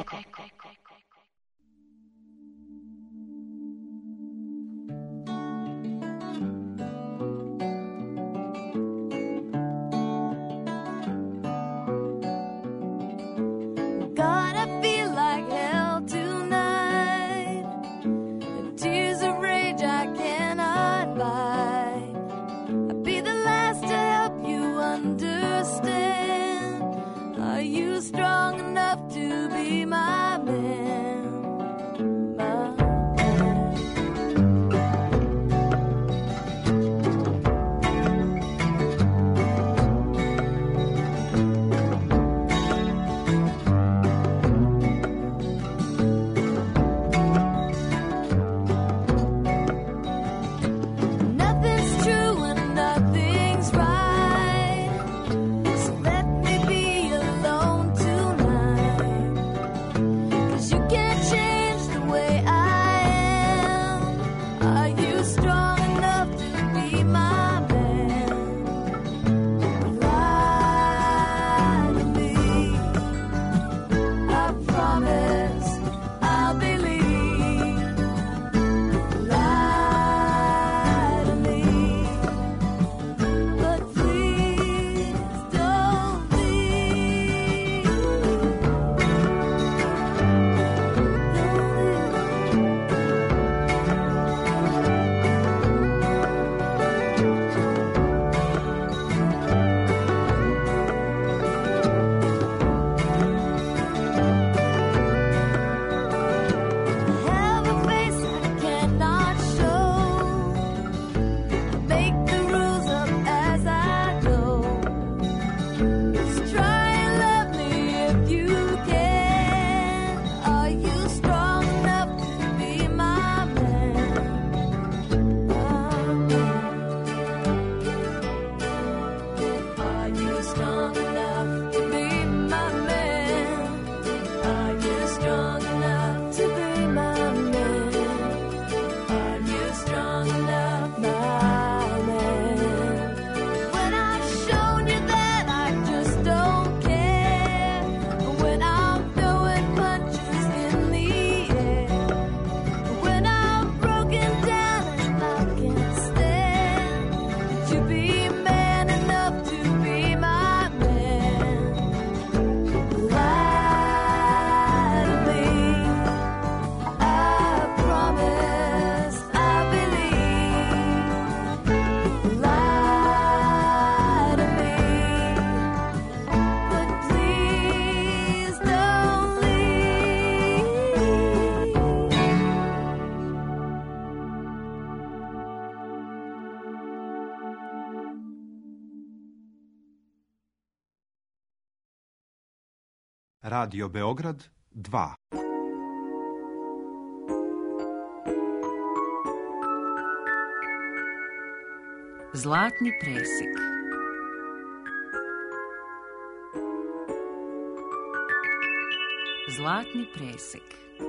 Speaker 2: Radio Beograd dva.
Speaker 5: Zlatni presek. Zlatni presek.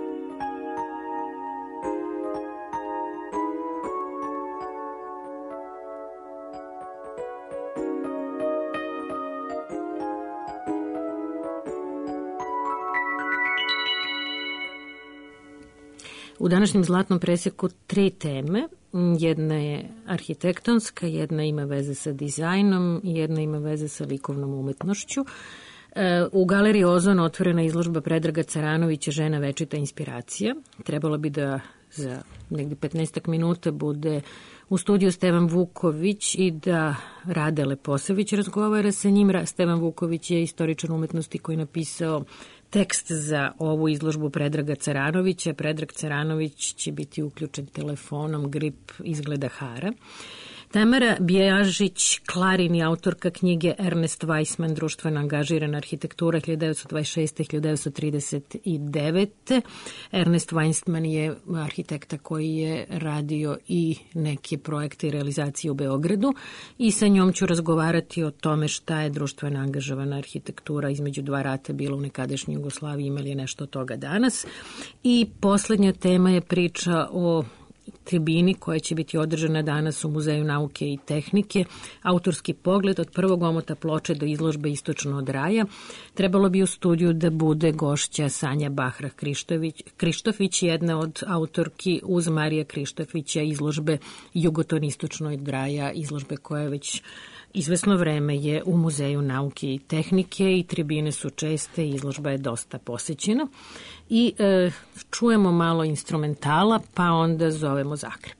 Speaker 6: U današnjem zlatnom preseku tri teme. Jedna je arhitektonska, jedna ima veze sa dizajnom i jedna ima veze sa likovnom umetnošću. U galeriji Ozon otvorena izložba Predraga Caranovića Žena večita inspiracija. Trebalo bi da za negdje petnaestak minuta bude u studiju Stevan Vuković i da Rade Leposavić razgovara sa njim. Stevan Vuković je istoričar umetnosti koji je napisao tekst za ovu izložbu Predraga Caranovića. Predrag Caranović će biti uključen telefonom, grip izgleda hara. Tamara Bjažić-Klarin je autorka knjige Ernest Weissman, društveno angažirana arhitektura hiljadu devetsto dvadeset šeste do hiljadu devetsto trideset devete. Ernest Weissman je arhitekta koji je radio i neke projekte i realizacije u Beogradu i sa njom ću razgovarati o tome šta je društveno angažovana arhitektura između dva rata bila u nekadašnjoj Jugoslaviji, imali je nešto od toga danas. I poslednja tema je priča o tribini koja će biti održana danas u Muzeju nauke i tehnike. Autorski pogled od prvog omota ploče do izložbe Istočno od raja. Trebalo bi u studiju da bude gošća Sanja Bahra Krištofić, jedna od autorki uz Marija Krištofića izložbe Jugoton Istočno od raja, izložbe koja već izvesno vreme je u Muzeju nauke i tehnike i tribine su česte, izložba je dosta posećena. I e, čujemo malo instrumentala, pa onda zovemo Zagreb.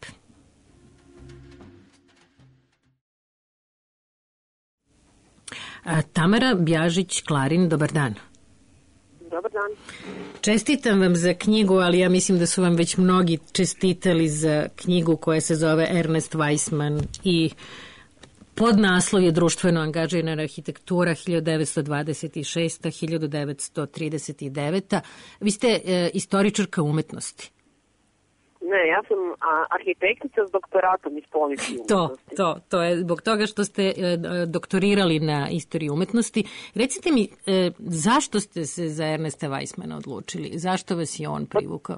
Speaker 6: A, Tamara Bjažić-Klarin, dobar dan.
Speaker 1: Dobar dan.
Speaker 6: Čestitam vam za knjigu, ali ja mislim da su vam već mnogi čestitali za knjigu koja se zove Ernest Weissman i podnaslov je društveno angažirana arhitektura hiljadu devetsto dvadeset šeste do hiljadu devetsto trideset devete. Vi ste e, istoričarka umetnosti.
Speaker 1: Ne, ja sam a, arhitektica s doktoratom iz povijesti umetnosti.
Speaker 6: To, to, to je zbog toga što ste e, doktorirali na istoriji umetnosti. Recite mi, e, zašto ste se za Ernesta Weissmana odlučili? Zašto vas je on privukao?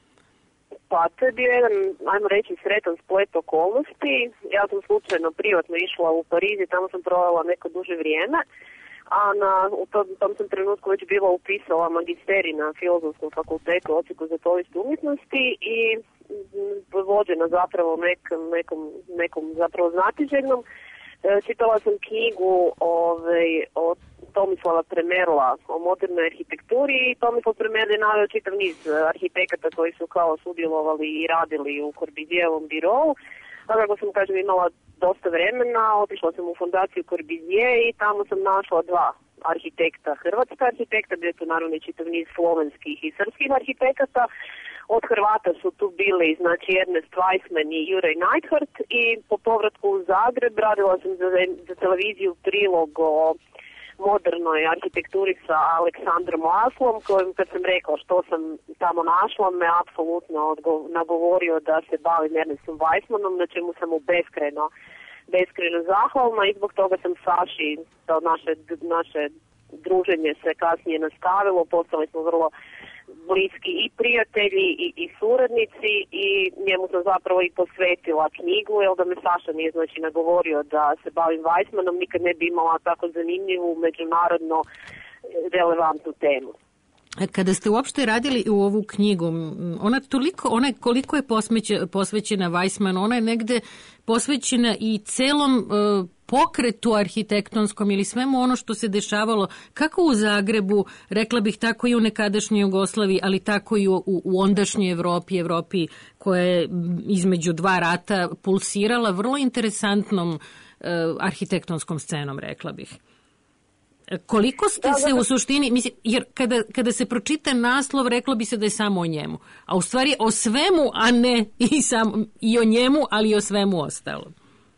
Speaker 1: Pa to je bio jedan, ajmo reći, sretan splet okolnosti. Ja sam slučajno privatno išla u Pariz i tamo sam provela neko duže vrijeme, a na, u tom, tom sam trenutku već bila upisala magisterij na Filozofskom fakultetu u Osijeku za povijest umjetnosti i vođena zapravo nekom, nekom, nekom zapravo znatiželjnom. Čitala sam knjigu ovaj, o Tomislava Premerla o modernoj arhitekturi i Tomislav Premerl je naveo čitav niz arhitekata koji su kao sudjelovali i radili u Corbusijevom birovu. A kako sam, kažem, imala dosta vremena, otišla sam u fondaciju Corbusier i tamo sam našla dva arhitekta, hrvatska arhitekta, gdje su naravno i čitav niz slovenskih i srpskih arhitekata. Od Hrvata su tu bili, znači, Ernest Weissman i Juraj Neidhardt i po povratku u Zagreb radila sam za, za televiziju prilog o modernoj arhitekturi sa Aleksandrom Laslom, kojim kad sam rekla što sam tamo našla, me apsolutno odgo- nagovorio da se bavim Ernestom Weissmanom, na čemu sam mu beskrajno, beskrajno zahvalna i zbog toga sam Saši, to naše, naše druženje se kasnije nastavilo, postali smo vrlo bliski i prijatelji i, i suradnici i njemu sam zapravo i posvetila knjigu, jer da me Saša nije znači nagovorio da se bavim Weissmanom, nikad ne bi imala tako zanimljivu međunarodno relevantnu temu.
Speaker 6: Kada ste uopšte radili u ovu knjigu, ona toliko, ona je, koliko je posvećena, posvećena Weissmanu, ona je negde posvećena i celom uh, pokretu arhitektonskom ili svemu ono što se dešavalo kako u Zagrebu, rekla bih tako i u nekadašnjoj Jugoslaviji, ali tako i u, u, u ondašnjoj Evropi, Evropi koja je između dva rata pulsirala vrlo interesantnom uh, arhitektonskom scenom, rekla bih. Koliko ste da, se da, u suštini, mislim, jer kada, kada se pročita naslov, reklo bi se da je samo o njemu, a u stvari o svemu, a ne i, sam, i o njemu, ali i o svemu ostalom.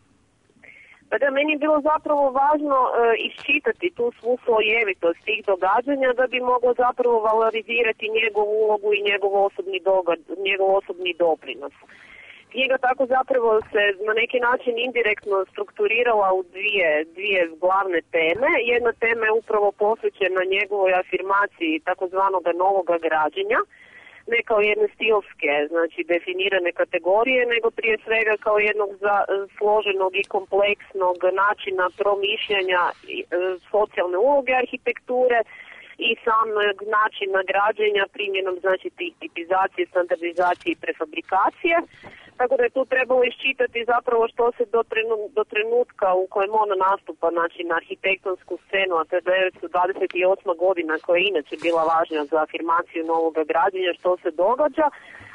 Speaker 1: Pa da, meni je bilo zapravo važno e, iščitati tu svu slojevitost tih događanja da bi moglo zapravo valorizirati njegovu ulogu i njegov osobni, dogad, njegov osobni doprinos. Knjiga tako zapravo se na neki način indirektno strukturirala u dvije, dvije glavne teme. Jedna tema je upravo posvećena njegovoj afirmaciji takozvanog novoga građenja, ne kao jedne stilske, znači definirane kategorije, nego prije svega kao jednog za, složenog i kompleksnog načina promišljanja e, socijalne uloge arhitekture i samog načina građenja primjenom znači tih tipizacije, standardizacije i prefabrikacije. Tako da je tu trebalo iščitati zapravo što se do, trenu, do trenutka u kojem ona nastupa, znači na arhitektonsku scenu, a to je devetsto dvadeset osma godina koja je inače bila važna za afirmaciju novog građenja, što se događa,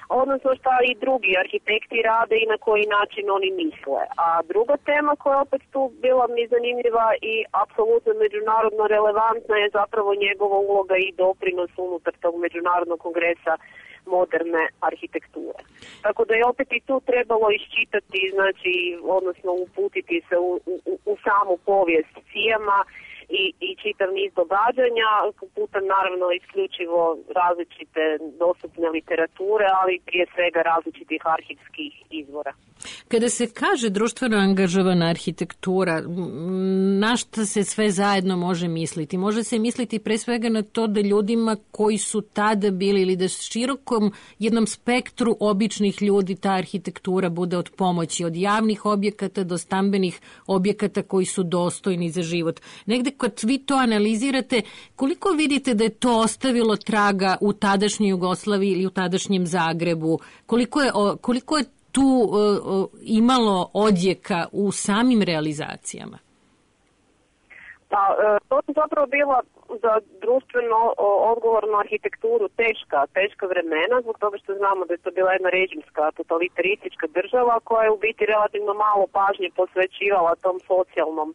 Speaker 1: odnosno šta i drugi arhitekti rade i na koji način oni misle. A druga tema koja je opet tu bila mi zanimljiva i apsolutno međunarodno relevantna je zapravo njegova uloga i doprinos unutar tog međunarodnog kongresa moderne arhitekture. Tako da je opet i tu trebalo iščitati, znači, odnosno uputiti se u, u, u samu povijest Cijama i, i čitav niz događanja, putem naravno isključivo različite dostupne literature, ali prije svega različitih arhivskih izvora.
Speaker 6: Kada se kaže društveno angažovana arhitektura, na šta se sve zajedno može misliti? Može se misliti pre svega na to da ljudima koji su tada bili ili da širokom jednom spektru običnih ljudi ta arhitektura bude od pomoći, od javnih objekata do stambenih objekata koji su dostojni za život. Negde kad vi to analizirate, koliko vidite da je to ostavilo traga u tadašnjoj Jugoslaviji ili u tadašnjem Zagrebu? Koliko je, koliko je tu uh, imalo odjeka u samim realizacijama?
Speaker 1: Pa, to je zapravo bila za društveno odgovornu arhitekturu teška, teška vremena, zbog toga što znamo da je to bila jedna režimska, totalitaristička država koja je u biti relativno malo pažnje posvećivala tom socijalnom,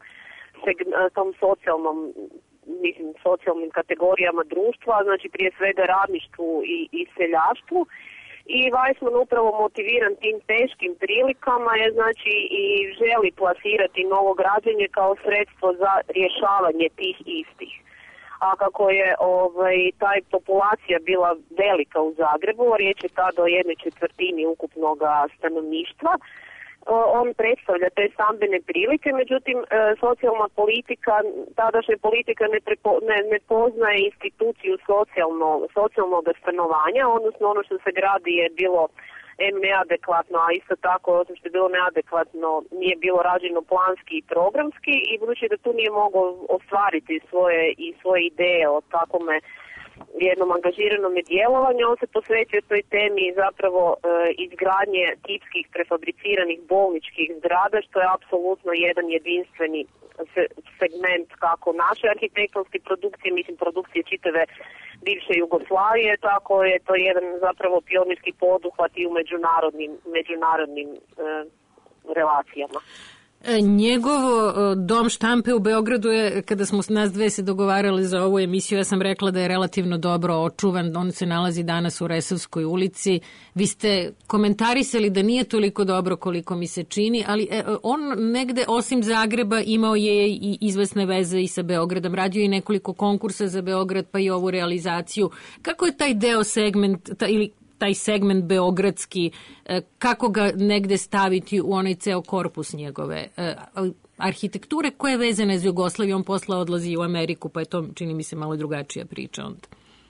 Speaker 1: tom socijalnom, mislim, socijalnim kategorijama društva, znači prije svega radništvu i, i seljaštvu. I Weissman upravo motiviran tim teškim prilikama je znači i želi plasirati novo građenje kao sredstvo za rješavanje tih istih. A kako je ovaj, taj populacija bila velika u Zagrebu, riječ je tada o jednoj četvrtini ukupnog stanovništva, on predstavlja te stambene prilike, međutim socijalna politika, tadašnja politika ne, prepo, ne, ne poznaje instituciju socijalno, socijalnog stanovanja, odnosno ono što se gradi je bilo em neadekvatno, a isto tako osim što je bilo neadekvatno nije bilo rađeno planski i programski i budući da tu nije mogao ostvariti svoje i svoje ideje o takvome jednom angažiranom djelovanju, on se posvećuje toj temi zapravo e, izgradnje tipskih prefabriciranih bolničkih zgrada, što je apsolutno jedan jedinstveni se, segment kako naše arhitektonske produkcije, mislim produkcije čitave bivše Jugoslavije, tako je to jedan zapravo pionirski poduhvat i u međunarodnim, međunarodnim e, relacijama.
Speaker 6: Njegov dom štampe u Beogradu je, kada smo nas dve se dogovarali za ovu emisiju, ja sam rekla da je relativno dobro očuvan, on se nalazi danas u Resavskoj ulici. Vi ste komentarisali da nije toliko dobro koliko mi se čini, ali on negde osim Zagreba imao je i izvesne veze i sa Beogradom, radio i nekoliko konkursa za Beograd pa i ovu realizaciju. Kako je taj deo segment, ta, ili taj segment beogradski, kako ga negde staviti u onaj ceo korpus njegove arhitekture koja je vezana za Jugoslaviju, on posle odlazi u Ameriku, pa je to, čini mi se, malo drugačija priča onda.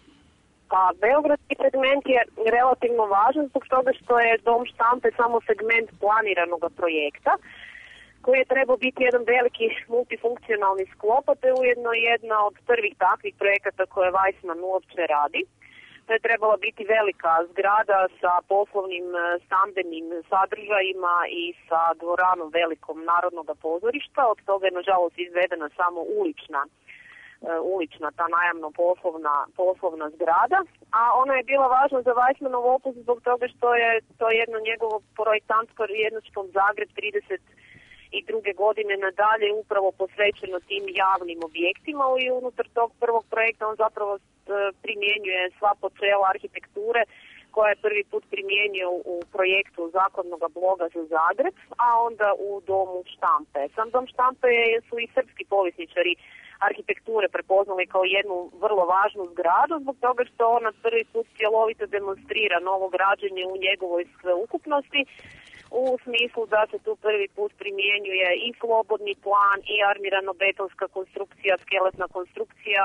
Speaker 1: Pa, beogradski segment je relativno važan zbog toga što je dom štampe samo segment planiranog projekta koji je trebao biti jedan veliki multifunkcionalni sklop, a to je ujedno jedna od prvih takvih projekata koje Weissman uopće radi. To je trebala biti velika zgrada sa poslovnim stambenim sadržajima i sa dvoranom velikom Narodnog pozorišta. Od toga je nažalost izvedena samo ulična, ulična ta najamno poslovna, poslovna zgrada. A ona je bila važna za Weissmanov opus zbog toga što je to jedno njegovo projektantsko vrijednost Zagreb trideset i druge godine nadalje upravo posvećeno tim javnim objektima i unutar tog prvog projekta on zapravo primjenjuje sva počela arhitekture koja je prvi put primijenio u projektu Zakonnog bloga za Zagreb, a onda u domu štampe. Sam dom štampe su i srpski povjesničari arhitekture prepoznali kao jednu vrlo važnu zgradu zbog toga što ona prvi put cjelovito demonstrira novo građenje u njegovoj sveukupnosti, u smislu da se tu prvi put primjenjuje i slobodni plan i armirano-betonska konstrukcija, skeletna konstrukcija,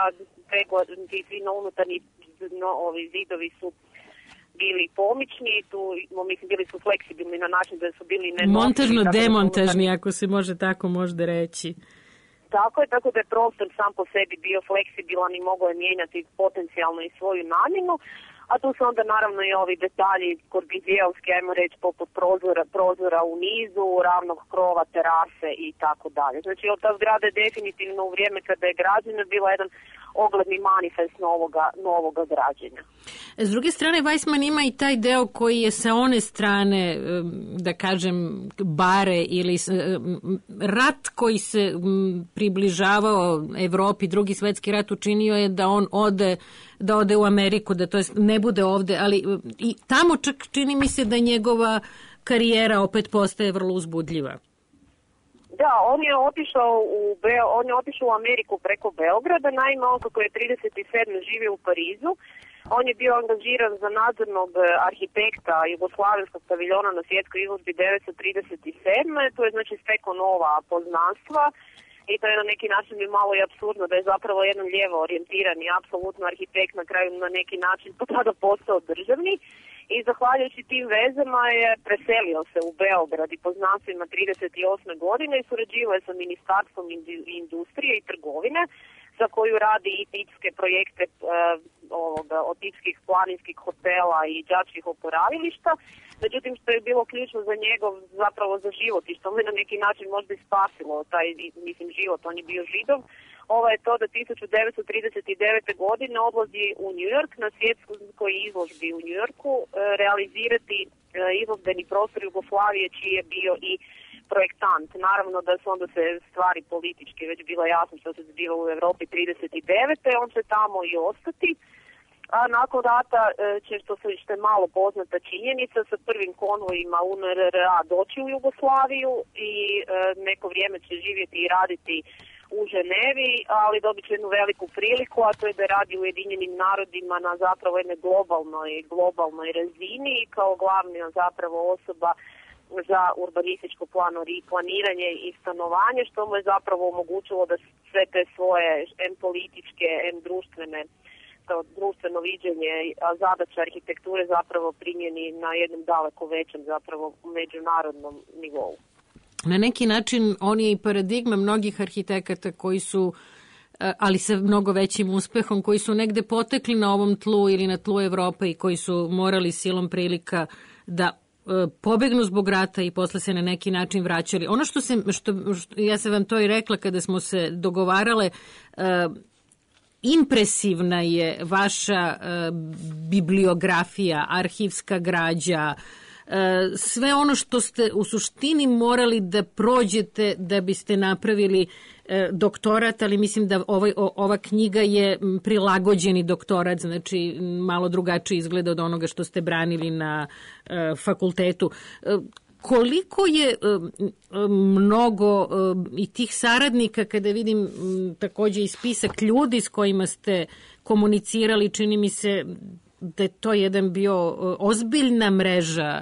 Speaker 1: svi unutarnji no, ovi zidovi su bili pomični, tu, mislim, bili su fleksibilni na način da su bili ne
Speaker 6: montažno-demontažni, ako se može tako možda reći.
Speaker 1: Tako je, tako da je prostor sam po sebi bio fleksibilan i mogao je mijenjati potencijalno i svoju namjenu. a tu su onda naravno i ovi detalji korbizijevski, ajmo reći, poput prozora, prozora u nizu, ravnog krova, terase i tako dalje. Znači, ta zgrada je definitivno u vrijeme kada je građena bila jedan ogledni manifest novoga, novoga građenja.
Speaker 6: S druge strane, Weissman ima i taj deo koji je sa one strane, da kažem, bare ili rat koji se približavao Evropi, drugi svetski rat učinio je da on ode, da ode u Ameriku, da to jest ne bude ovde, ali i tamo čak čini mi se da njegova karijera opet postaje vrlo uzbudljiva.
Speaker 1: Da, on je otišao u Be- on je otišao u Ameriku preko Beograda, naime on kako je trideset sedme živio u Parizu, on je bio angažiran za nadzornog arhitekta Jugoslavenskog paviljona na svjetskoj izložbi devetsto trideset sedme To je znači stekao nova poznanstva i to je na neki način bi malo i apsurdno da je zapravo jedan lijevo orijentiran i apsolutno arhitekt na kraju na neki način tada postao državni. I zahvaljujući tim vezama je preselio se u Beograd i poznanstvima trideset osme godine i surađivao je sa Ministarstvom industrije i trgovine za koju radi i tipske projekte e, ovoga, od tipskih planinskih hotela i đačkih oporavilišta. Međutim, što je bilo ključno za njegov, zapravo za život i što mu je na neki način možda i spasilo taj, mislim, život, on je bio Židov, ovo je to da tisuću devetsto trideset devete godine odlazi u New York na svjetskoj izložbi u New Yorku e, realizirati e, izložbeni prostor Jugoslavije čiji je bio i projektant. Naravno da su onda se stvari politički već bilo jasno što se zbivalo u Europi trideset devete On će tamo i ostati. A nakon rata će, što se što je malo poznata činjenica, sa prvim konvojima U N R R A doći u Jugoslaviju i e, neko vrijeme će živjeti i raditi u Ženevi, ali dobit će jednu veliku priliku, a to je da radi u Ujedinjenim narodima na zapravo jednoj globalnoj, globalnoj razini i kao glavna zapravo osoba za urbanističko planiranje i stanovanje, što mu je zapravo omogućilo da sve te svoje em političke, em društvene, to društveno viđenje, a zadaća arhitekture zapravo primjeni na jednom daleko većem zapravo međunarodnom nivou.
Speaker 6: Na neki način on je i paradigma mnogih arhitekata koji su, ali sa mnogo većim uspehom, koji su negde potekli na ovom tlu ili na tlu Evrope i koji su morali silom prilika da pobegnu zbog rata i posle se na neki način vraćali. Ono što se, što, što ja sam vam to i rekla kada smo se dogovarale, uh, impresivna je vaša uh, bibliografija, arhivska građa, uh, sve ono što ste u suštini morali da prođete da biste napravili uh, doktorat, ali mislim da ovaj, o, ova knjiga je prilagođeni doktorat, znači malo drugačije izgleda od onoga što ste branili na uh, fakultetu. Uh, Koliko je mnogo i tih saradnika, kada vidim takođe i spisak ljudi s kojima ste komunicirali, čini mi se da je to jedan bio ozbiljna mreža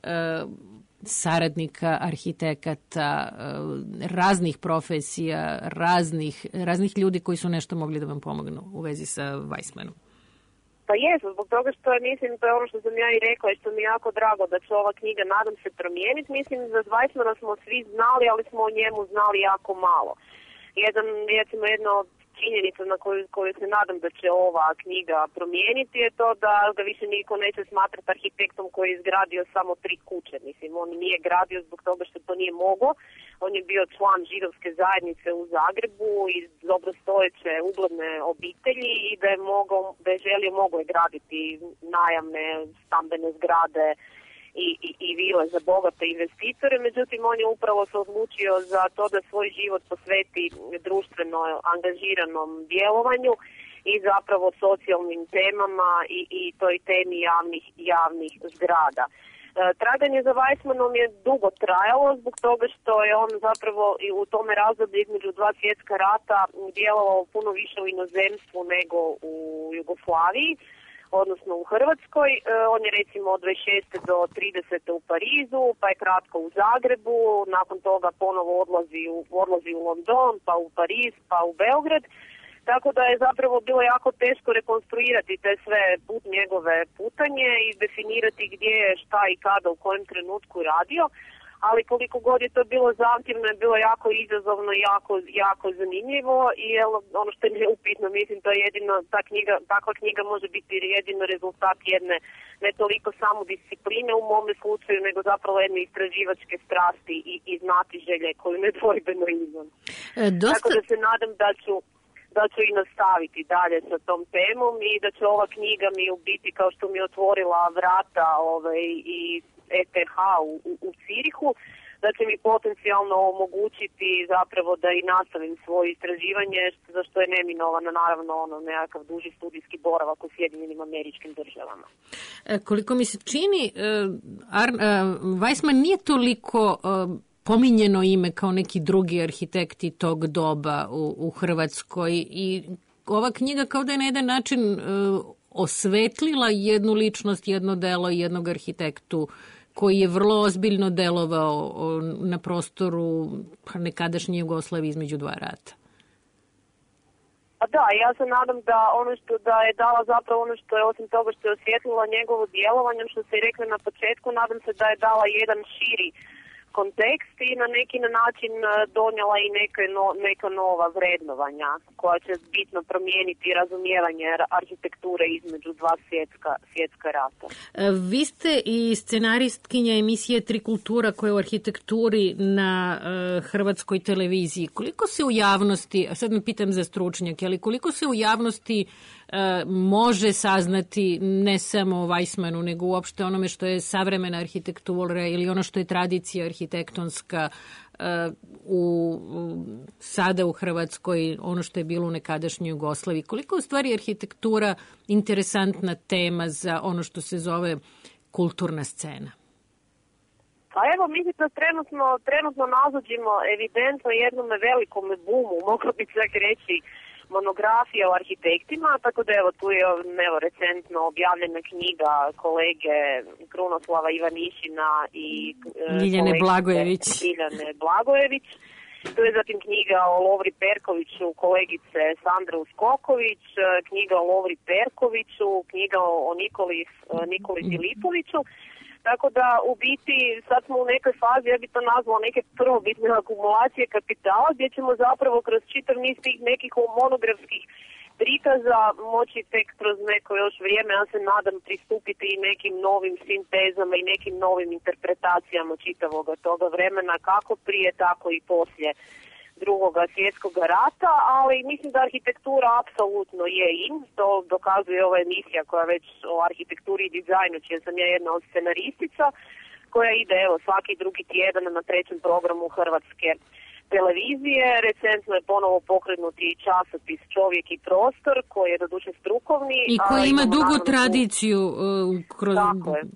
Speaker 6: saradnika, arhitekata, raznih profesija, raznih, raznih ljudi koji su nešto mogli da vam pomognu u vezi sa Weissmanom.
Speaker 1: Pa jesu, zbog toga što je, mislim, to je ono što sam ja i rekla i što mi je jako drago da će ova knjiga, nadam se, promijeniti. Mislim, za Weissmana smo svi znali, ali smo o njemu znali jako malo. Jedan, recimo, jedno činjenica na koju, koju se nadam da će ova knjiga promijeniti je to da ga više niko neće smatrati arhitektom koji je izgradio samo tri kuće. Mislim, on nije gradio zbog toga što to nije mogao. On je bio član židovske zajednice u Zagrebu iz dobrostojeće ugledne obitelji i da je mogao, da je želio, mogao je graditi najamne stambene zgrade i, i, i vile za bogate investitore. Međutim, on je upravo se odlučio za to da svoj život posveti društveno angažiranom djelovanju i zapravo socijalnim temama i, i toj temi javnih, javnih zgrada. Traganje za Weissmanom je dugo trajalo zbog toga što je on zapravo i u tome razdoblju između dva svjetska rata djelovao puno više u inozemstvu nego u Jugoslaviji, odnosno u Hrvatskoj. On je recimo od dvadeset šeste do tridesete u Parizu, pa je kratko u Zagrebu, nakon toga ponovo odlazi u, odlazi u London, pa u Pariz, pa u Beograd. Tako da je zapravo bilo jako teško rekonstruirati te sve put njegove putanje i definirati gdje je, šta i kada, u kojem trenutku radio. ali koliko god je to bilo zahtjevno, je bilo jako izazovno i jako, jako zanimljivo i jel, ono što je neupitno, mislim, to je jedino, ta knjiga, takva knjiga može biti jedino rezultat jedne, ne toliko samo discipline u mome slučaju, nego zapravo jedne istraživačke strasti i, i znatiželje koju nedvojbeno imam.
Speaker 6: E, dosta... Tako
Speaker 1: da se nadam da ću da ću i nastaviti dalje sa tom temom i da će ova knjiga mi u biti, kao što mi je otvorila vrata ovaj, i E T H u, u, u Cirihu, da će mi potencijalno omogućiti zapravo da i nastavim svoje istraživanje, za što je neminovano naravno ono nekakav duži studijski boravak u Sjedinjenim Američkim Državama.
Speaker 6: E, koliko mi se čini, e, Ar, e, Weissman nije toliko e, pominjeno ime kao neki drugi arhitekti tog doba u, u Hrvatskoj i ova knjiga kao da je na jedan način e, osvetlila jednu ličnost, jedno delo i jednog arhitektu koji je vrlo ozbiljno delovao na prostoru nekadašnje Jugoslavije između dva rata.
Speaker 1: Pa da, ja se nadam da ono što da je dala zapravo ono što je osim toga što je osvjetlila njegovo djelovanje, što se i rekli na početku, nadam se da je dala jedan širi kontekst i na neki način donijela i neke, no, neka nova vrednovanja koja će bitno promijeniti razumijevanje arhitekture između dva svjetska, svjetska rata.
Speaker 6: Vi ste i scenaristkinja emisije Tri kultura koja je u arhitekturi na uh, hrvatskoj televiziji. Koliko se u javnosti, a sad me pitam za stručnjake, ali koliko se u javnosti uh, može saznati ne samo o Weissmanu, nego uopšte onome što je savremena arhitektura ili ono što je tradicija arhitektonska uh, u, u, sada u Hrvatskoj, ono što je bilo u nekadašnjoj Jugoslaviji. Koliko je u stvari arhitektura interesantna tema za ono što se zove kulturna scena?
Speaker 1: Pa evo, mislim da trenutno, trenutno nazođimo evidentno jednome velikome bumu, mogla bi čak reći monografija o arhitektima, tako da evo tu je evo, recentno objavljena knjiga kolege Krunoslava Ivanišina i
Speaker 6: Ljiljane Blagojević.
Speaker 1: Ljiljane Blagojević. Tu je zatim knjiga o Lovri Perkoviću kolegice Sandre Uskoković, knjiga o Lovri Perkoviću, knjiga o Nikoli, Nikoli Filipoviću. Tako da u biti sad smo u nekoj fazi, ja bi to nazvala neke prvobitne akumulacije kapitala, gdje ćemo zapravo kroz čitav niz tih nekih monografskih prikaza moći tek kroz neko još vrijeme, ja se nadam, pristupiti i nekim novim sintezama i nekim novim interpretacijama čitavoga toga vremena, kako prije, tako i poslije drugoga svjetskog rata, ali mislim da arhitektura apsolutno je in, to dokazuje ova emisija koja već o arhitekturi i dizajnu, čija sam ja jedna od scenaristica, koja ide evo svaki drugi tjedan na trećem programu Hrvatske televizije. Recentno je ponovo pokrenuti časopis Čovjek i prostor, koji je doduše strukovni.
Speaker 6: I koji ima dugu tradiciju. Uh, kroz...
Speaker 1: Tako je.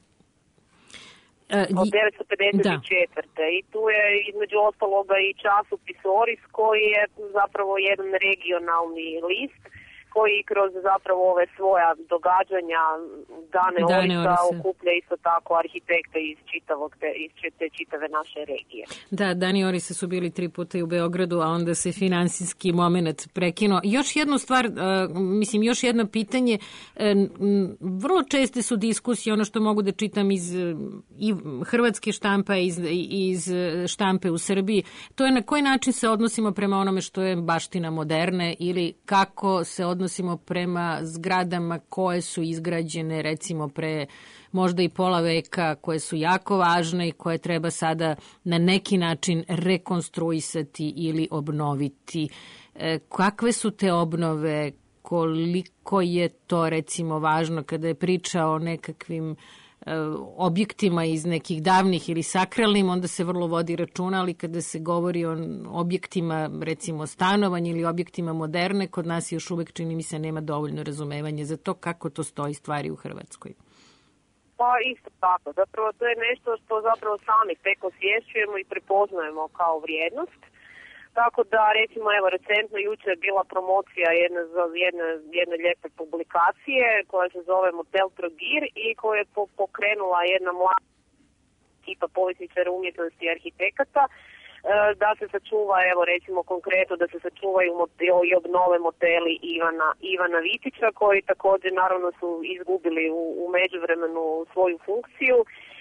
Speaker 1: Od devetsto pedeset četvrte. Da. I tu je između ostaloga i časopis Oris koji je zapravo jedan regionalni list koji kroz zapravo ove svoja događanja Dane, Dane Orisa okuplja isto tako arhitekte iz čitavog te, iz te čitave naše regije.
Speaker 6: Da, Dani Orisa su bili tri puta i u Beogradu, a onda se finansijski moment prekinuo. Još jednu stvar, uh, mislim, još jedno pitanje. Uh, vrlo česte su diskusije, ono što mogu da čitam iz i hrvatske štampa, iz, iz štampe u Srbiji, to je na koji način se odnosimo prema onome što je baština moderne ili kako se odnosimo odnosimo prema zgradama koje su izgrađene recimo pre možda i pola veka, koje su jako važne i koje treba sada na neki način rekonstruisati ili obnoviti. E, kakve su te obnove, koliko je to recimo važno kada je priča o nekakvim objektima iz nekih davnih ili sakralnim, onda se vrlo vodi računa, ali kada se govori o objektima, recimo stanovanja ili objektima moderne, kod nas još uvek, čini mi se, nema dovoljno razumevanje za to kako to stoji stvari u Hrvatskoj.
Speaker 1: Pa isto tako. Zapravo to je nešto što zapravo sami tek osvješćujemo i prepoznajemo kao vrijednost. Tako da, recimo, evo, recentno jučer je bila promocija jedne, jedne, jedne lijepe publikacije koja se zove Motel Trogir i koju je pokrenula jedna mlada ekipa povjesničara umjetnosti i arhitekata da se sačuva, evo recimo konkretno, da se sačuvaju motel, i obnove moteli Ivana, Ivana Vitića koji također naravno su izgubili u, u međuvremenu svoju funkciju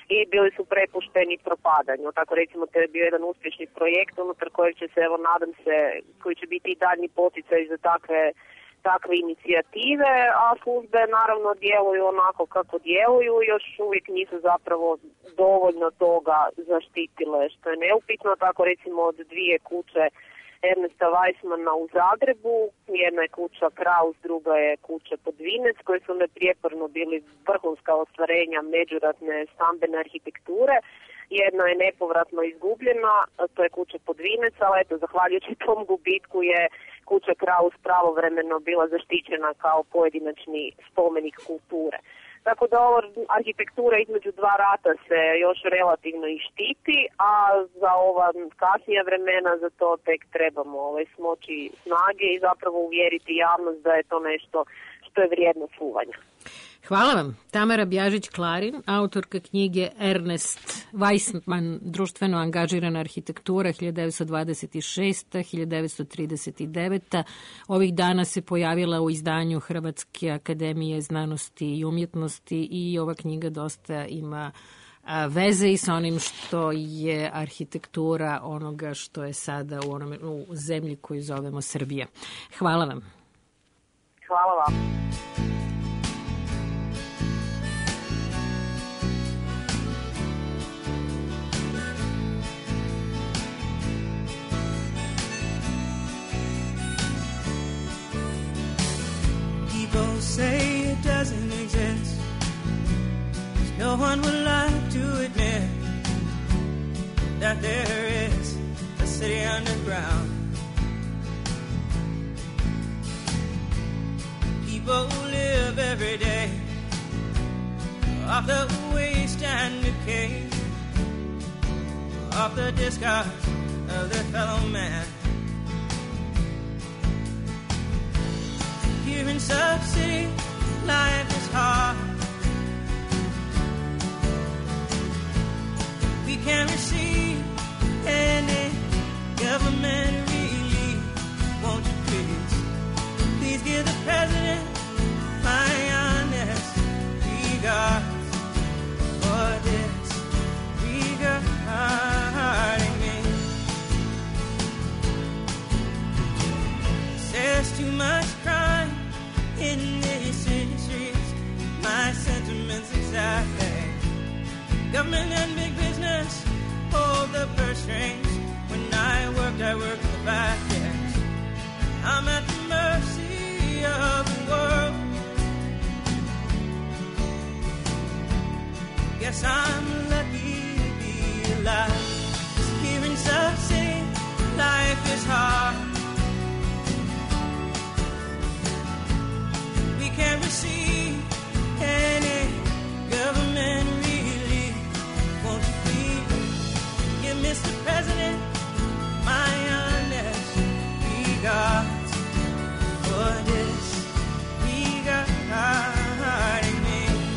Speaker 1: i bili su prepušteni propadanju. Tako recimo to je bio jedan uspješni projekt unutar kojeg će se, evo nadam se, koji će biti i daljnji poticaj za takve takve inicijative, a službe naravno djeluju onako kako djeluju, još uvijek nisu zapravo dovoljno toga zaštitile, što je neupitno. Tako recimo od dvije kuće Ernesta Weissmana u Zagrebu, jedna je kuća Kraus, druga je kuća Podvinec, koji su neprijeporno bili vrhunska ostvarenja međuratne stambene arhitekture. Jedna je nepovratno izgubljena, to je kuća Podvinec, ali eto, zahvaljujući tom gubitku je kuća Kraus pravovremeno bila zaštićena kao pojedinačni spomenik kulture. Tako da ova arhitektura između dva rata se još relativno i štiti, a za ova kasnija vremena za to tek trebamo ovaj, smoći snage i zapravo uvjeriti javnost da je to nešto što je vrijedno čuvanja.
Speaker 6: Hvala vam. Tamara Bjažić-Klarin, autorka knjige Ernest Weissman, društveno angažirana arhitektura hiljadu devetsto dvadeset šesta do hiljadu devetsto trideset deveta. Ovih dana se pojavila u izdanju Hrvatske akademije znanosti i umjetnosti i ova knjiga dosta ima veze i sa onim što je arhitektura onoga što je sada u, onome, u zemlji koju zovemo Srbija. Hvala vam.
Speaker 1: Hvala vam.
Speaker 4: People say it doesn't exist, 'cause no one would like to admit that there is a city underground. People live every day off the waste and decay, off the discards of their fellow man. Here in Sub City, life is hard. We can't receive any government relief. Won't you please, please give the president my honest regards for this regarding me. There's too much crime in these city streets, my sentiments exactly. Government and big business hold the purse strings. When I worked, I worked the back end. I'm at the mercy of the world. Guess I'm lucky to be alive. 'Cause here in Sub City, life is hard. Can't receive any government relief. Won't you please give Mister President my honest regards for this regarding me.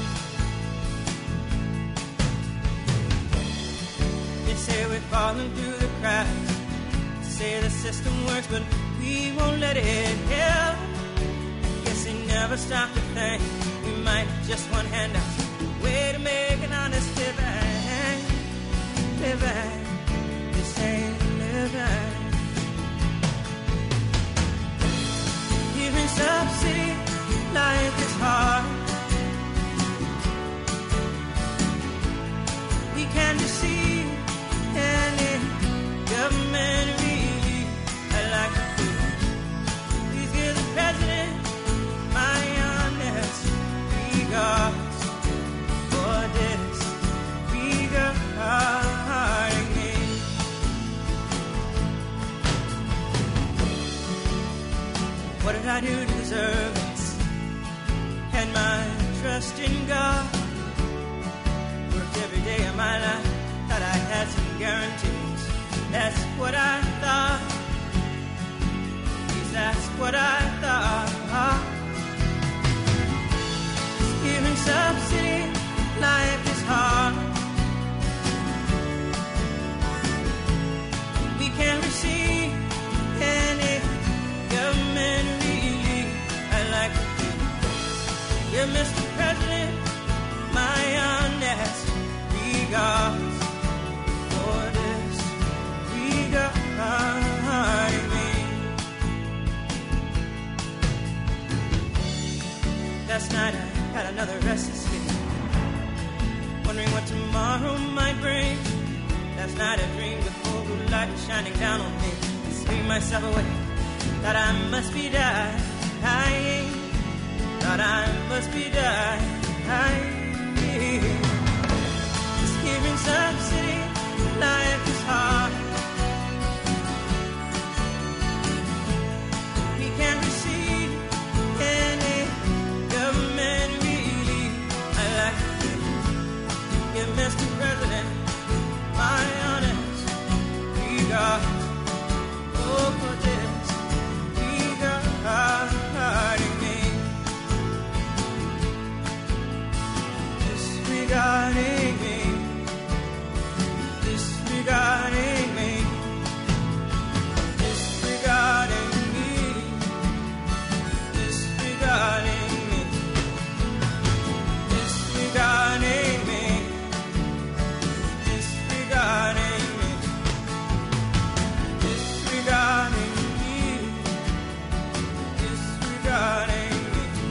Speaker 4: They say we're falling through the cracks. They say the system works, but we won't let it help. They never stop to think we might just one hand out way to make an honest living, living, this ain't living. Here in Sub City, life is hard. We can't receive any government relief. I like to please, please give the president my honest regards for this regarding me. What did I do to deserve this? Had my trust in God. Worked every day of my life, thought I had some guarantees. That's what I thought. Please, that's what I thought. Here in Sub City, life is hard. We can't receive any government relief. I like to give Mister President my honest Last night I had another restless sleep, wondering what tomorrow might bring. Last night I dreamed the full blue light was shining down on me. I screamed myself away, that I must be dying, that I must be dying. Just here in some city, life is hard. We can't receive any government relief. I like to give Mister President my honest regard. Oh, for this regarding me, disregarding me, disregarding me, disregarding me, disregarding me, disregarding me, disregarding me, disregarding me, disregarding me.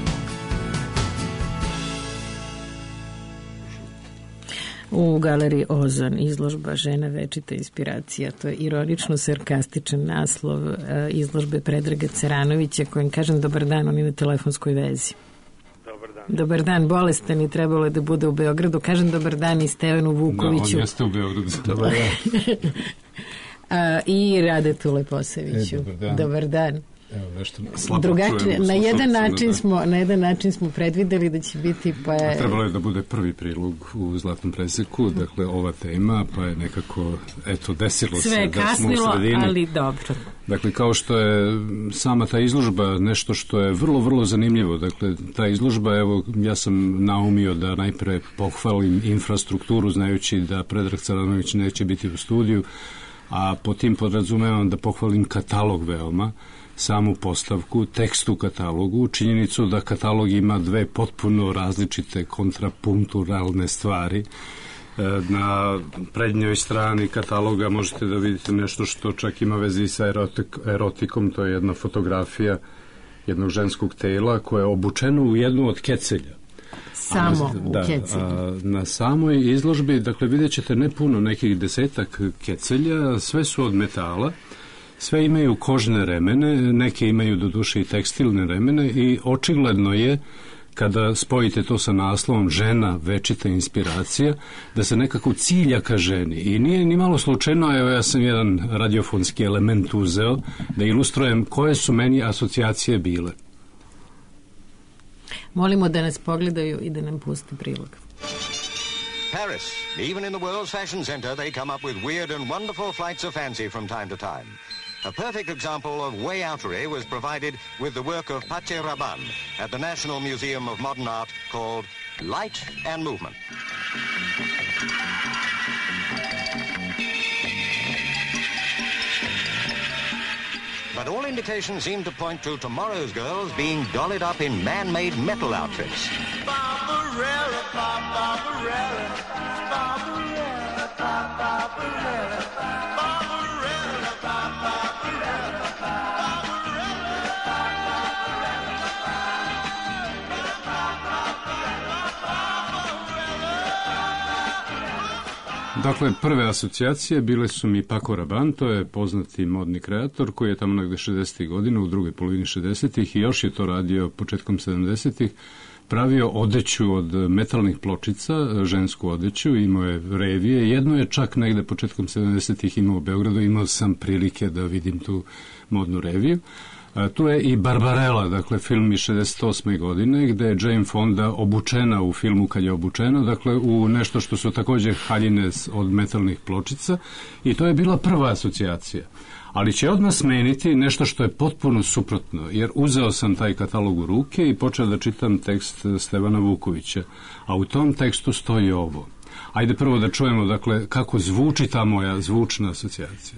Speaker 6: U galeriji Ozon izložba Žena večita inspiracija. To je ironično-sarkastičan naslov e, izložbe Predraga Ceranovića, kojim kažem dobar dan, on je na telefonskoj vezi.
Speaker 8: Dobar dan.
Speaker 6: Dobar dan, bolestan i trebalo je da bude u Beogradu. Kažem dobar dan i Stevanu Vukoviću.
Speaker 8: Da, on jeste u Beogradu. Dobar dan.
Speaker 6: A, I Radetu Leposeviću.
Speaker 8: E, dobar dan.
Speaker 6: Dobar dan.
Speaker 8: Evo, nešto slabo
Speaker 6: Drugačije,
Speaker 8: čujemo.
Speaker 6: na jedan
Speaker 8: Slabo,
Speaker 6: način
Speaker 8: da.
Speaker 6: smo, na jedan način smo predvideli da će biti, pa je...
Speaker 8: Trebalo je da bude prvi prilog u Zlatnom preseku, dakle ova tema, pa je nekako, eto, desilo
Speaker 6: sve
Speaker 8: se
Speaker 6: je
Speaker 8: da smo u
Speaker 6: kasnilo,
Speaker 8: sredini.
Speaker 6: ali dobro.
Speaker 8: Dakle, kao što je sama ta izložba nešto što je vrlo, vrlo zanimljivo. Dakle, ta izložba, evo, ja sam naumio da najpre pohvalim infrastrukturu, znajući da Predrag Ceranović neće biti u studiju, a po tim podrazumevam da pohvalim katalog veoma, samu postavku, tekst u katalogu, činjenicu da katalog ima dve potpuno različite kontrapunkturalne stvari. Na prednjoj strani kataloga možete da vidite nešto što čak ima vezi sa erotik, erotikom, to je jedna fotografija jednog ženskog tela koje je obučeno u jednu od kecelja.
Speaker 6: Samo
Speaker 8: a,
Speaker 6: u
Speaker 8: da,
Speaker 6: kecelju.
Speaker 8: A, na samoj izložbi, dakle, vidjet ćete ne puno, nekih desetak kecelja, sve su od metala, sve imaju kožne remene, neke imaju do duše i tekstilne remene i očigledno je, kada spojite to sa naslovom Žena večita inspiracija, da se nekako cilja ka ženi. I nije ni malo slučajno, evo ja sam jedan radiofonski element uzeo da ilustrujem koje su meni asocijacije bile.
Speaker 6: Molimo da nas pogledaju i da nam puste prilog.
Speaker 22: Paris. Even in the world's fashion center, they come up with weird and wonderful flights of fancy from time to time. A perfect example of way outery was provided with the work of Pache Rabanne at the National Museum of Modern Art called Light and Movement. But all indications seem to point to tomorrow's girls being dollied up in man-made metal outfits.
Speaker 17: Barbarella, Barbarella, Barbarella, Barbarella, Barbarella,
Speaker 8: Dakle, prve asocijacije bile su mi Paco Rabanne, to je poznati modni kreator koji je tamo negde šezdesetih godina, u drugoj polovini šezdesetih i još je to radio početkom sedamdesetih, pravio odeću od metalnih pločica, žensku odeću, imao je revije, jedno je čak negde početkom sedamdesetih imao u Beogradu, imao sam prilike da vidim tu modnu reviju. A, tu je i Barbarella, dakle film iz šezdeset osme godine, gde je Jane Fonda obučena u filmu kad je obučena, dakle u nešto što su takođe haljine od metalnih pločica i to je bila prva asocijacija. Ali će odmah smeniti nešto što je potpuno suprotno, jer uzeo sam taj katalog u ruke i počeo da čitam tekst Stevana Vukovića, a u tom tekstu stoji ovo. Ajde prvo da čujemo, dakle, kako zvuči ta moja zvučna asocijacija.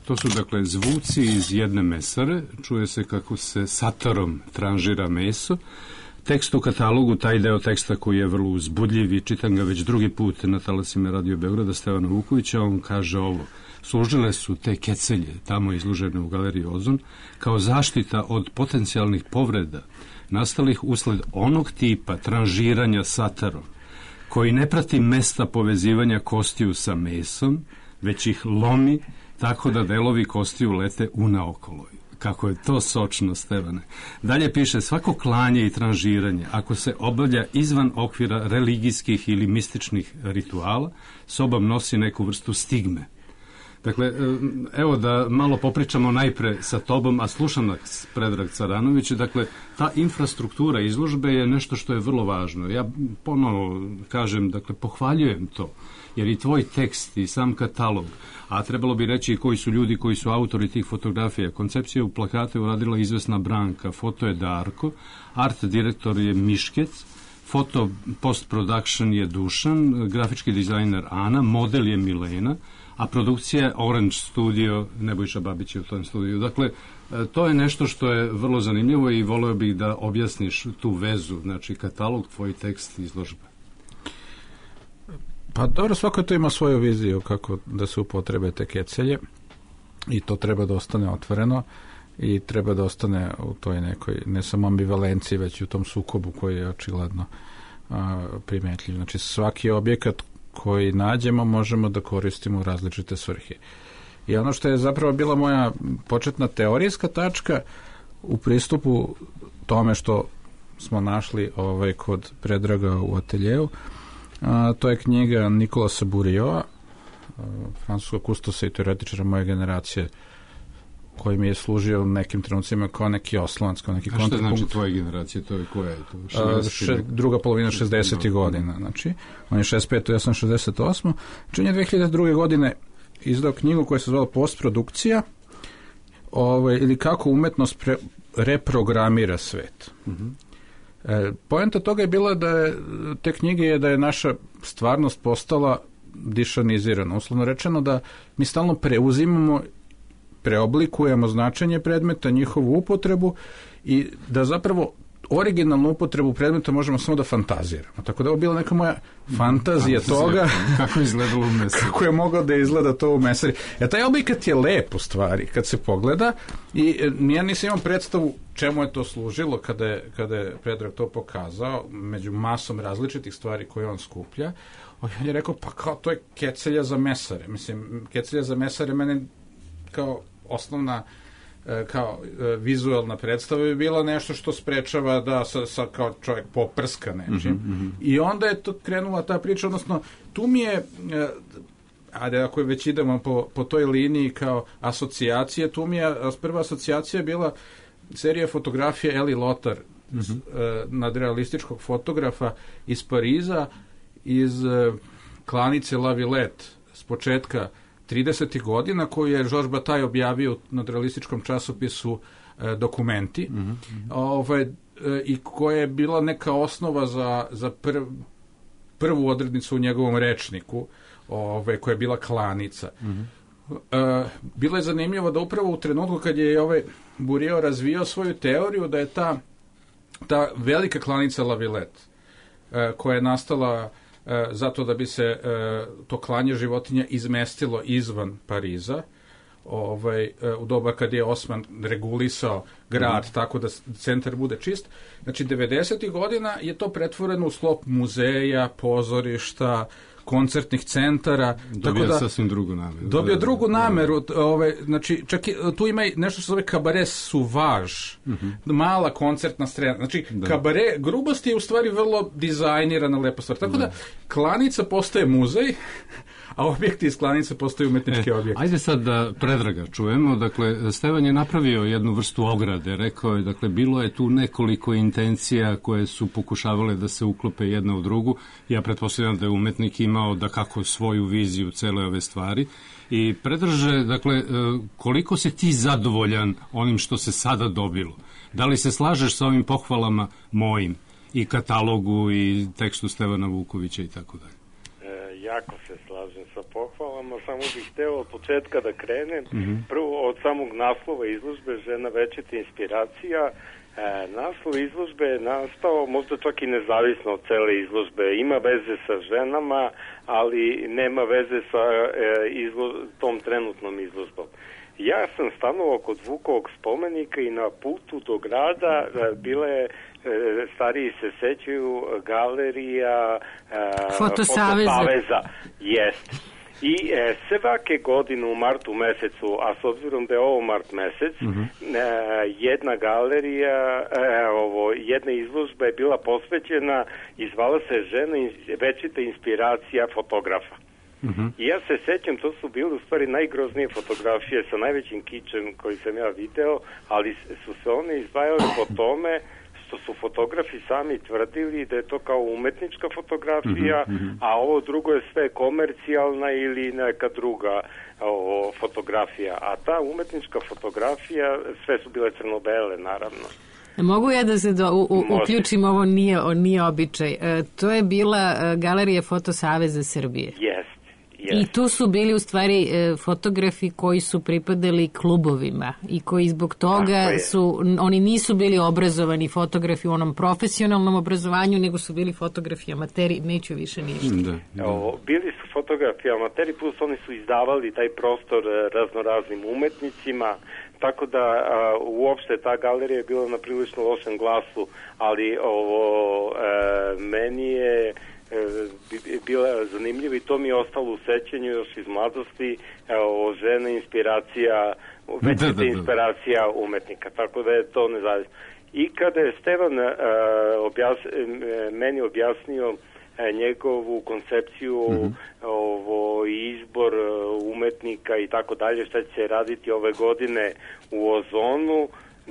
Speaker 8: To su dakle zvuci iz jedne mesare, čuje se kako se satarom tranžira meso. Tekst u katalogu, taj deo teksta koji je vrlo uzbudljiv i čitam ga već drugi put na talasima Radio Beograda, Stevana Vukovića, on kaže ovo: služile su te kecelje, tamo izložene u galeriji Ozon, kao zaštita od potencijalnih povreda nastalih usled onog tipa tranžiranja satarom, koji ne prati mesta povezivanja kostiju sa mesom, već ih lomi tako da delovi kostiju lete unaokolo. Kako je to sočno, Stevane. Dalje piše: svako klanje i tranžiranje, ako se obavlja izvan okvira religijskih ili mističnih rituala, sobom nosi neku vrstu stigme. Dakle, evo da malo popričamo najpre sa tobom, a slušam nas Predrag Caranović. Dakle, ta infrastruktura izložbe je nešto što je vrlo važno. Ja ponovo kažem, dakle, pohvaljujem to, jer i tvoj tekst i sam katalog, a trebalo bi reći koji su ljudi koji su autori tih fotografija. Koncepciju plakate uradila izvesna Branka, foto je Darko, art direktor je Miškec, foto post-production je Dušan, grafički dizajner Ana, model je Milena, a produkcija je Orange Studio, Nebojša Babić je u tom studiju. Dakle, to je nešto što je vrlo zanimljivo i voleo bih da objasniš tu vezu, znači katalog, tvoj tekst i izložba.
Speaker 7: Pa dobro, svako to ima svoju viziju kako da se upotrebe te kecelje i to treba da ostane otvoreno i treba da ostane u toj nekoj, ne samo ambivalenciji, već i u tom sukobu koji je očigledno a, primetljiv. Znači, svaki objekat koji nađemo možemo da koristimo u različite svrhe. I ono što je zapravo bila moja početna teorijska tačka u pristupu tome što smo našli ovaj, kod Predraga u ateljevu, a, to je knjiga Nikolasa Bourriaua, francuskog kustosa i teoretičara moje generacije, koji mi je služio u nekim trenucima kao neki oslonac, kao neki kontrapunkt. A što znači tvoje generacije? To je koja je to? šezdeset Druga polovina šezdesetih godina. Znači, on je šezdeset pet, ja sam šezdeset osam. Znači, on je dve hiljade druge godine izdao knjigu koja se zvala Postprodukcija, ovaj, ili kako umetnost pre, reprogramira svet. Mm-hmm. E, poenta toga je bila da je, te knjige je da je naša stvarnost postala dišanizirana. Uslovno rečeno da mi stalno preuzimamo, preoblikujemo značenje predmeta, njihovu upotrebu i da zapravo originalnu upotrebu predmeta možemo samo da fantaziramo. Tako da je ovo bila neka moja fantazija toga
Speaker 8: kako je izgledalo u mesari.
Speaker 7: Kako je mogao da izgleda to u mesari. Ja, taj objekat je lep u stvari kad se pogleda i ja nisam imao predstavu čemu je to služilo kada je, kada je Predrag to pokazao među masom različitih stvari koje on skuplja. On je rekao, pa kao to je kecelja za mesare. Mislim, kecelja za mesare mene kao osnovna kao vizualna predstava bi bila nešto što sprečava da sa, sa kao čovjek poprska nečim. Mm-hmm. I onda je to krenula ta priča, odnosno tu mi je, ajde ako već idemo po, po toj liniji kao asocijacije, tu mi je prva asocijacija bila serija fotografije Eli Lotar, mm-hmm. nadrealističkog fotografa iz Pariza, iz klanice La Villette s početka tridesetih godina, koju je Georges Bataille objavio na realističkom časopisu e, Dokumenti, mm-hmm. ovaj, e, i koja je bila neka osnova za, za prv, prvu odrednicu u njegovom rečniku, ovaj, koja je bila klanica. Mm-hmm. E, bilo je zanimljivo da upravo u trenutku kad je ovaj Bourriaua razvijao svoju teoriju da je ta, ta velika klanica La Villette, e, koja je nastala E, zato da bi se e, to klanje životinja izmestilo izvan Pariza, ovaj, e, u doba kad je Osman regulisao grad mm. tako da centar bude čist. Znači, devedesetih godina je to pretvoreno u sklop muzeja, pozorišta, koncertnih centara.
Speaker 8: Dobio da, sasvim drugu nameru.
Speaker 7: Dobio drugu nameru. Ove, znači, čak i, tu ima i nešto što se zove kabare suvaž. Mm-hmm. Mala koncertna strana. Znači, da. Kabare, grubost je u stvari vrlo dizajnirana, lepa stvar. Tako da, da klanica postaje muzej, a objekti iz klanice postaju umetnički e, objekti.
Speaker 8: Ajde sad da Predraga čujemo. Dakle, Stevan je napravio jednu vrstu ograde. Rekao je, dakle, bilo je tu nekoliko intencija koje su pokušavale da se uklope jedna u drugu. Ja pretpostavljam da je umetnik imao da kako svoju viziju cele ove stvari. I Predraže, dakle, koliko si ti zadovoljan onim što se sada dobilo? Da li se slažeš sa ovim pohvalama mojim i katalogu i tekstu Stevana Vukovića i tako dalje?
Speaker 11: jako se slažem sa pohvalama, samo bih hteo od početka da krenem.
Speaker 8: Mm-hmm.
Speaker 11: Prvo od samog naslova izložbe Žena večita inspiracija. E, naslov izložbe je nastao možda čak i nezavisno od cele izložbe. Ima veze sa ženama, ali nema veze sa e, izlo, tom trenutnom izložbom. Ja sam stanovao kod Vukovog spomenika i na putu do grada e, bile stariji se sećaju galerija uh, Fotosaveza. Jest. I e, svake godine u martu mesecu, a s obzirom da je ovo mart mesec, uh-huh. e, jedna galerija, e, ovo, jedna izložba je bila posvećena i zvala se Žena večita inspiracija fotografa. Uh-huh. I ja se sećam, to su bile u stvari najgroznije fotografije sa najvećim kičem koji sam ja video, ali su se one izdvajale po tome što su fotografi sami tvrdili da je to kao umetnička fotografija, mm-hmm. a ovo drugo je sve komercijalna ili neka druga o, fotografija. A ta umetnička fotografija, sve su bile crno-bele, naravno.
Speaker 6: Mogu ja da se do, u, u, uključim, ovo nije, nije običaj. E, to je bila e, galerija Fotosaveza Srbije.
Speaker 11: Jest. Yes.
Speaker 6: I tu su bili u stvari e, fotografi koji su pripadali klubovima i koji zbog toga su, oni nisu bili obrazovani fotografi u onom profesionalnom obrazovanju, nego su bili fotografi amateri, neću više ništa.
Speaker 11: Da, da. O, bili su fotografi amateri, plus oni su izdavali taj prostor raznoraznim umetnicima, tako da a, uopšte ta galerija je bila na prilično lošem glasu, ali ovo e, meni je bila zanimljiva i to mi je ostalo u sećanju još iz mladosti, o Žena inspiracija, večita inspiracija umetnika, tako da je to nezavisno. I kada je Stevan uh, objas, meni objasnio uh, njegovu koncepciju, mm-hmm. ovo, izbor uh, umetnika i tako dalje, šta će se raditi ove godine u Ozonu,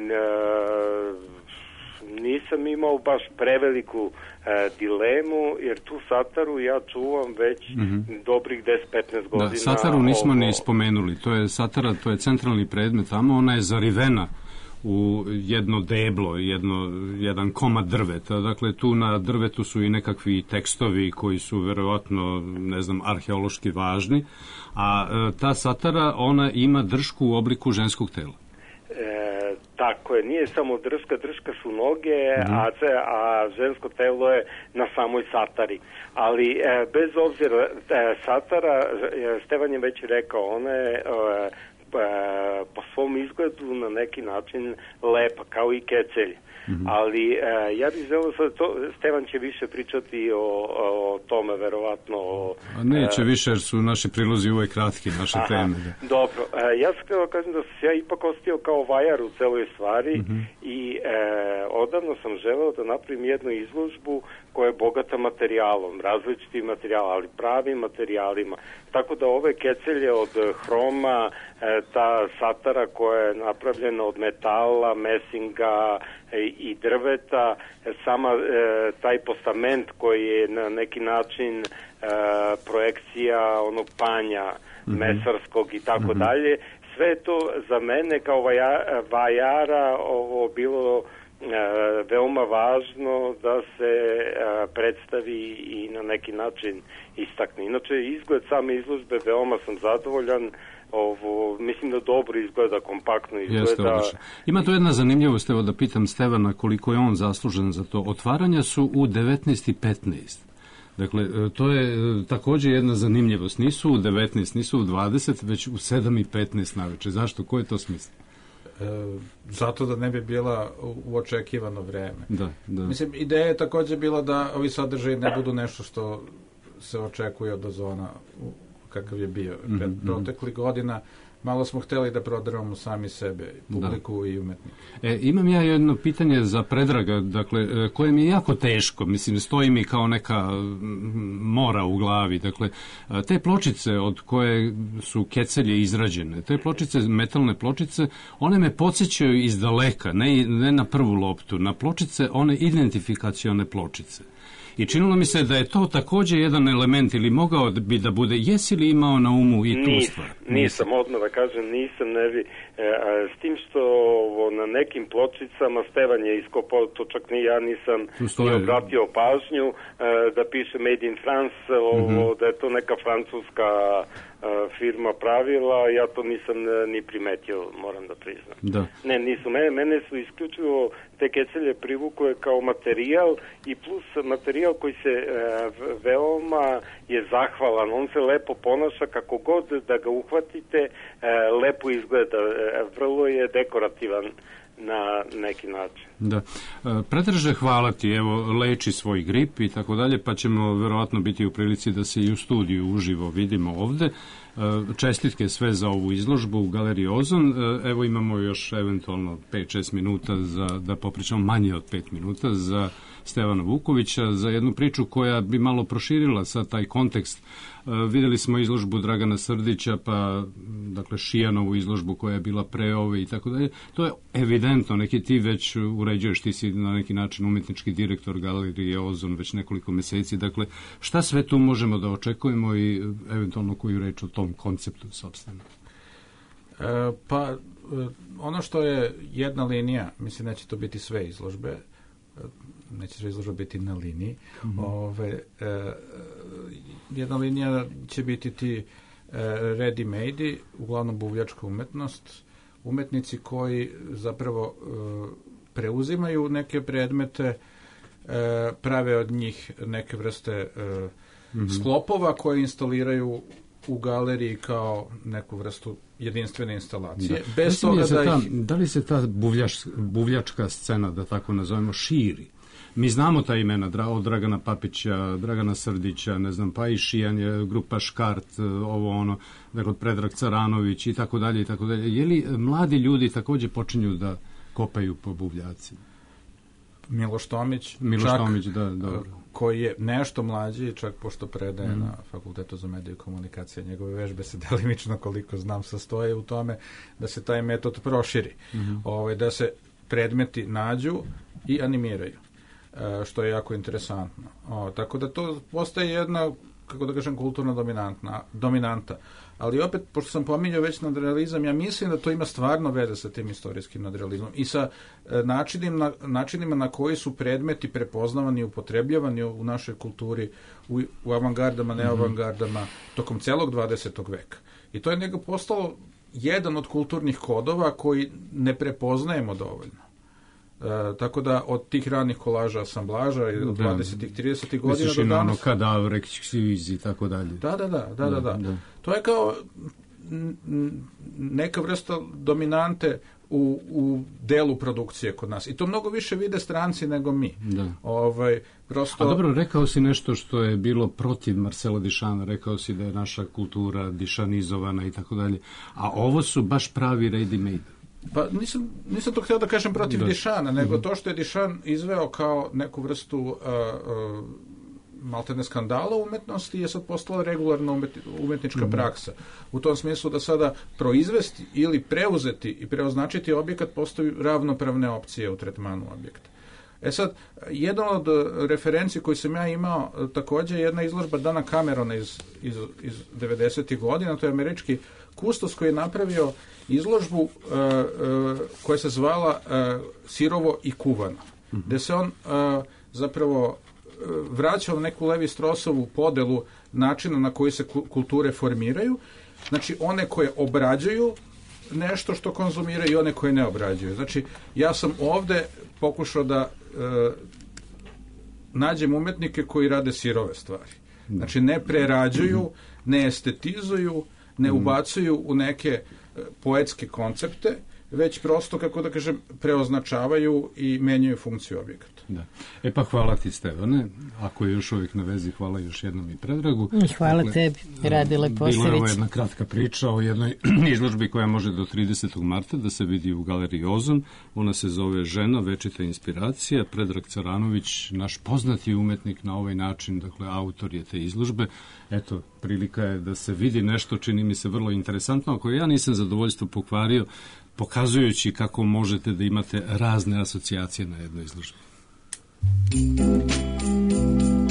Speaker 11: uh, nisam imao baš preveliku e, dilemu, jer tu Sataru ja čuvam već mm-hmm. dobrih deset do petnaest godina.
Speaker 8: Da, Sataru nismo ovo... ni spomenuli. To je Satara, to je centralni predmet tamo, ona je zarivena u jedno deblo, jedno, jedan komad drveta. Dakle, tu na drvetu su i nekakvi tekstovi koji su verovatno, ne znam, arheološki važni, a e, ta Satara, ona ima dršku u obliku ženskog tela.
Speaker 11: E, tako je, nije samo drška, drška su noge, mm-hmm. a, a žensko telo je na samoj Satari. Ali e, bez obzira, e, Satara, e, Stevan je već rekao, ona je e, e, po svom izgledu na neki način lepa, kao i kecelj. Mm-hmm. Ali e, ja bih želeo sad, to, Stevan će više pričati o, o tome, verovatno. O,
Speaker 8: A neće e, više, jer su naši prilozi uvek kratki, naše aha, teme. Da.
Speaker 11: Dobro, e, ja sam htio kažem da sam ja ipak ostio kao vajar u celoj stvari mm-hmm. i e, odavno sam želeo da napravim jednu izložbu koja je bogata materijalom, različitim materijalom, ali pravim materijalima. Tako da ove kecelje od hroma, e, ta Satara koja je napravljena od metala, mesinga e, i drveta, e, sama e, taj postament koji je na neki način e, projekcija onog panja mm-hmm. mesarskog i tako mm-hmm. dalje. Sve to za mene kao vaja, vajara ovo bilo E, veoma važno da se e, predstavi i na neki način istakne. Inače, izgled same izložbe veoma sam zadovoljan. Ovo, mislim da dobro izgleda, kompaktno izgleda.
Speaker 8: Jeste, ima tu jedna zanimljivost, evo da pitam Stevana koliko je on zaslužen za to. Otvaranja su u devetnaest i petnaest. Dakle, to je također jedna zanimljivost. Nisu u devetnaest, nisu u dvadeset, već u sedam i petnaest naveče. Zašto? Koje je to smisla?
Speaker 7: E, zato da ne bi bila u očekivano vreme.
Speaker 8: Da, da.
Speaker 7: Mislim, ideja je također bila da ovi sadržaji ne budu nešto što se očekuje od Ozona kakav je bio. Pred mm-hmm. proteklih godina malo smo hteli da prodaramo sami sebe, publiku da. I umetnike.
Speaker 8: E, imam ja jedno pitanje za Predraga, dakle, koje mi je jako teško, mislim, stoji mi kao neka mora u glavi. Dakle, te pločice od koje su kecelje izrađene, te pločice, metalne pločice, one me podsjećaju iz daleka, ne, ne na prvu loptu, na pločice, one identifikacione pločice. I činilo mi se da je to takođe jedan element ili mogao bi da bude, jesi li imao na umu i tu
Speaker 11: Nisam,
Speaker 8: stvar?
Speaker 11: nisam, odmah da kažem, nisam, ne vi, e, a, s tim što ovo, na nekim pločicama Stevan je iskopao, to čak ni ja nisam ni obratio pažnju, e, da piše Made in France, ovo, mm-hmm. da je to neka francuska firma pravila, ja to nisam ni primetio, moram da priznam.
Speaker 8: Da.
Speaker 11: Ne, nisu, mene, mene su isključivo te kecelje privukuje kao materijal i plus materijal koji se e, veoma je zahvalan, on se lepo ponaša kako god da ga uhvatite, e, lepo izgleda, e, vrlo je dekorativan na neki način.
Speaker 8: Da. Predraže, hvala ti, evo, leči svoj grip i tako dalje, pa ćemo verovatno biti u prilici da se i u studiju uživo vidimo ovde. Čestitke sve za ovu izložbu u Galeriji Ozon. Evo imamo još eventualno pet šest minuta za, da popričamo, manje od pet minuta, za Stevana Vukovića, za jednu priču koja bi malo proširila sad taj kontekst. Videli smo izložbu Dragana Srdića, pa dakle Šijanovu izložbu koja je bila pre ove i tako dalje. To je evidentno, neki ti već uređuješ, ti si na neki način umetnički direktor Galerije Ozon već nekoliko meseci. Dakle, šta sve tu možemo da očekujemo i eventualno koju reč o tom konceptu sopstveno?
Speaker 7: E, pa, e, ono što je jedna linija, mislim neće to biti sve izložbe, neće sve izložbe biti na liniji. Mm-hmm. Ove, e, jedna linija će biti ti e, ready-made, uglavnom buvljačka umetnost, umetnici koji zapravo e, preuzimaju neke predmete, e, prave od njih neke vrste e, mm-hmm. sklopova koje instaliraju u galeriji kao neku vrstu jedinstvene instalacije.
Speaker 8: Da.
Speaker 7: Bez toga
Speaker 8: da,
Speaker 7: da,
Speaker 8: ih... da li se ta buvljač, buvljačka scena, da tako nazovemo, širi? Mi znamo ta imena od Dragana Papića, Dragana Srdića, ne znam, pa i Šijan je, grupa Škart, ovo ono, dakle, Predrag Caranović i tako dalje i tako dalje. Je li mladi ljudi takođe počinju da kopaju po buvljacima?
Speaker 7: Miloš Tomić,
Speaker 8: Miloš
Speaker 7: čak,
Speaker 8: Tomić, da, dobro.
Speaker 7: Koji je nešto mlađi, čak pošto predaje mm. na Fakultetu za mediju i komunikacije, njegove vežbe se delimično, koliko znam, sastoje u tome da se taj metod proširi, mm-hmm. ovaj, da se predmeti nađu i animiraju, e, što je jako interesantno. O, tako da to postaje jedna, kako da kažem, kulturno dominantna, dominanta. Ali opet, pošto sam pominjao već nadrealizam, ja mislim da to ima stvarno veze sa tim istorijskim nadrealizmom i sa e, načinima, načinima na koji su predmeti prepoznavani i upotrebljavani u našoj kulturi, u, u avangardama, neavangardama, tokom celog dvadesetog veka. I to je nego postalo jedan od kulturnih kodova koji ne prepoznajemo dovoljno. E, tako da od tih ranih kolaža asamblaža i od dvadesetih tridesetih godina
Speaker 8: misliš
Speaker 7: do danas...
Speaker 8: Misliš i na ono kadavre, ksivizi i tako dalje.
Speaker 7: Da, da, da, da, da, da. da. To je kao neka vrsta dominante u, u delu produkcije kod nas. I to mnogo više vide stranci nego mi.
Speaker 8: Da.
Speaker 7: Ovaj, prosto...
Speaker 8: A dobro, rekao si nešto što je bilo protiv Marcela Dišana, rekao si da je naša kultura dišanizovana i tako dalje. A ovo su baš pravi ready-made.
Speaker 7: Pa nisam, nisam to htio da kažem protiv da. Dišana, nego mm-hmm. to što je Dišan izveo kao neku vrstu uh, uh, maltene skandala umetnosti je sad postala regularna umet, umetnička mm-hmm. praksa. U tom smislu da sada proizvesti ili preuzeti i preoznačiti objekat postaju ravnopravne opcije u tretmanu objekta. E sad, jedan od referenci koji sam ja imao takođe je jedna izložba Dana Camerona iz, iz, iz devedesetih godina, to je američki kustos koji je napravio izložbu uh, uh, koja se zvala uh, Sirovo i kuvano, mm-hmm. gde se on uh, zapravo uh, vraća u neku Levi-Strosovu podelu načina na koji se kulture formiraju, znači one koje obrađuju nešto što konzumiraju i one koje ne obrađuju. Znači, ja sam ovde pokušao da uh, nađem umetnike koji rade sirove stvari. Znači, ne prerađuju, mm-hmm. ne estetizuju, ne ubacuju u neke poetske koncepte, već prosto, kako da kažem, preoznačavaju i menjaju funkciju objekata.
Speaker 8: Da. E pa hvala ti, Stevane. Ako je još uvijek na vezi, hvala još jednom i Predragu.
Speaker 6: Hvala dakle, tebi, Radile Posević.
Speaker 8: Bila je ovo jedna kratka priča o jednoj izložbi koja može do tridesetog marta da se vidi u Galeriji Ozon. Ona se zove Žena, večita inspiracija. Predrag Caranović, naš poznati umetnik na ovaj način, dakle, autor je te izložbe. Eto, prilika je da se vidi nešto, čini mi se vrlo interesantno, ako ja nisam zadovoljstvo pokvario, pokazujući kako možete da imate razne asocijacije na jednoj izložbi.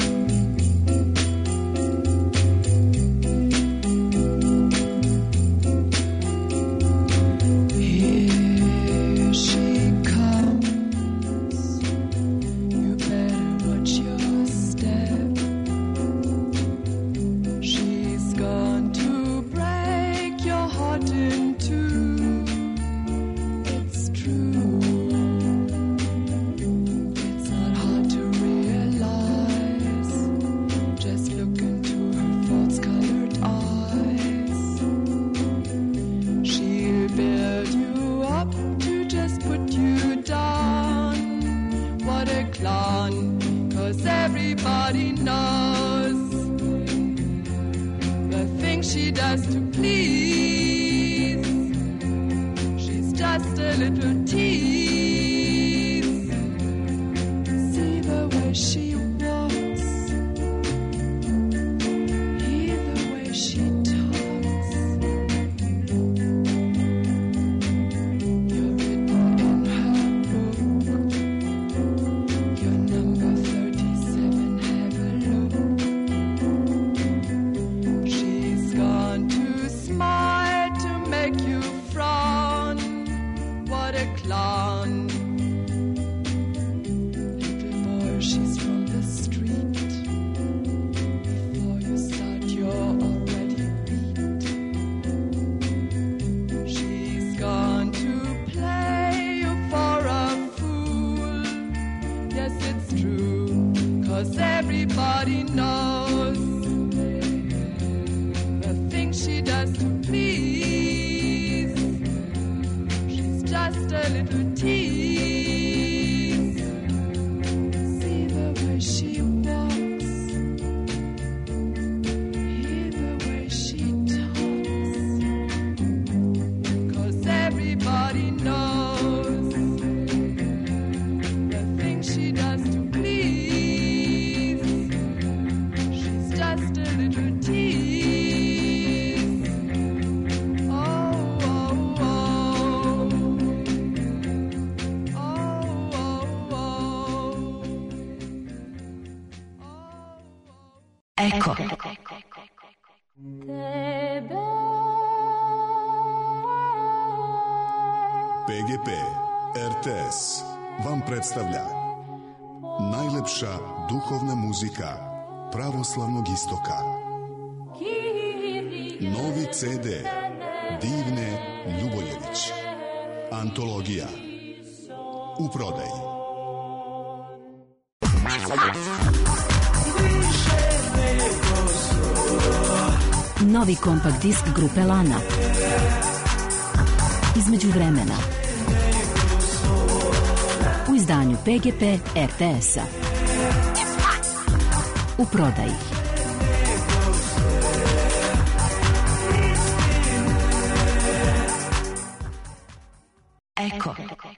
Speaker 10: she does to please. She's just a little tease. See the way she walks, hear the way she talks. You're written in her book. You're number thirty-seven, have a look. She's gone to smile to make you frown. What a clown. Little boy, she's from the street. Before you start, you're already beat. She's gone to play you for a fool. Yes, it's true, 'cause everybody knows the things she does to please. She's just a little tease. See the way she walks, hear the way she talks. 'Cause everybody knows the things she does to please. She's just a little tease. Oh, oh, oh.
Speaker 5: Eko.
Speaker 12: P G P R T S vam predstavlja najlepša duhovna muzika pravoslavnog istoka. Novi C D Divne Ljuboljević. Antologija. U prodaji.
Speaker 5: Novi kompakt disk grupe Lana. Između vremena. U izdanju P G P R T S-a. U prodaji. Eko.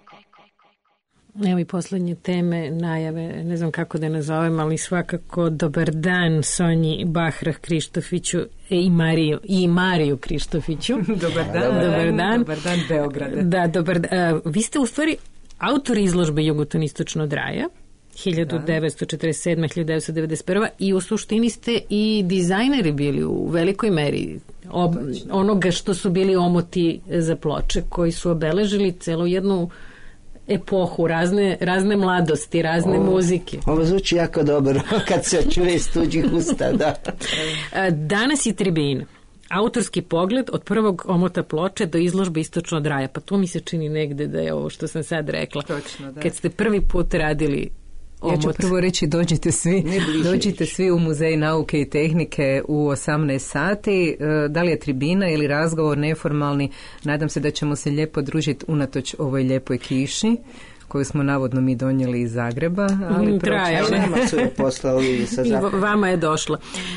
Speaker 6: Evo i poslednje teme, najave, ne znam kako da je nazovem, ali svakako dobar dan Sonji Bahrah Krištofiću i Mariju, i Mariju Krištofiću.
Speaker 23: Dobar dan.
Speaker 6: Dobar dan.
Speaker 23: Dobar dan Beograda.
Speaker 6: Da, dobar dan. Vi ste u stvari autori izložbe Jugoton istočno od raja, hiljadu devetsto četrdeset sedma do hiljadu devetsto devedeset prva i u suštini ste i dizajneri bili u velikoj meri ob, onoga što su bili omoti za ploče koji su obeležili celu jednu epohu, razne, razne mladosti, razne
Speaker 24: o,
Speaker 6: muzike.
Speaker 24: Ovo zvuči jako dobro kad se čuje iz tuđih usta, da.
Speaker 6: Danas je tribina. Autorski pogled od prvog omota ploče do izložbe istočno od raja. Pa to mi se čini negde da je ovo što sam sad rekla.
Speaker 23: Točno, da.
Speaker 6: Kad ste prvi put radili omot.
Speaker 23: Ja ću prvo reći dođite svi, dođite svi u Muzej nauke i tehnike u osamnaest sati. Da li je tribina ili razgovor neformalni, nadam se da ćemo se lijepo družiti unatoč ovoj lijepoj kiši koju smo navodno mi donijeli iz Zagreba, ali
Speaker 6: traja.
Speaker 24: Nama su je poslali sa Zagreba.
Speaker 6: Vama je došla.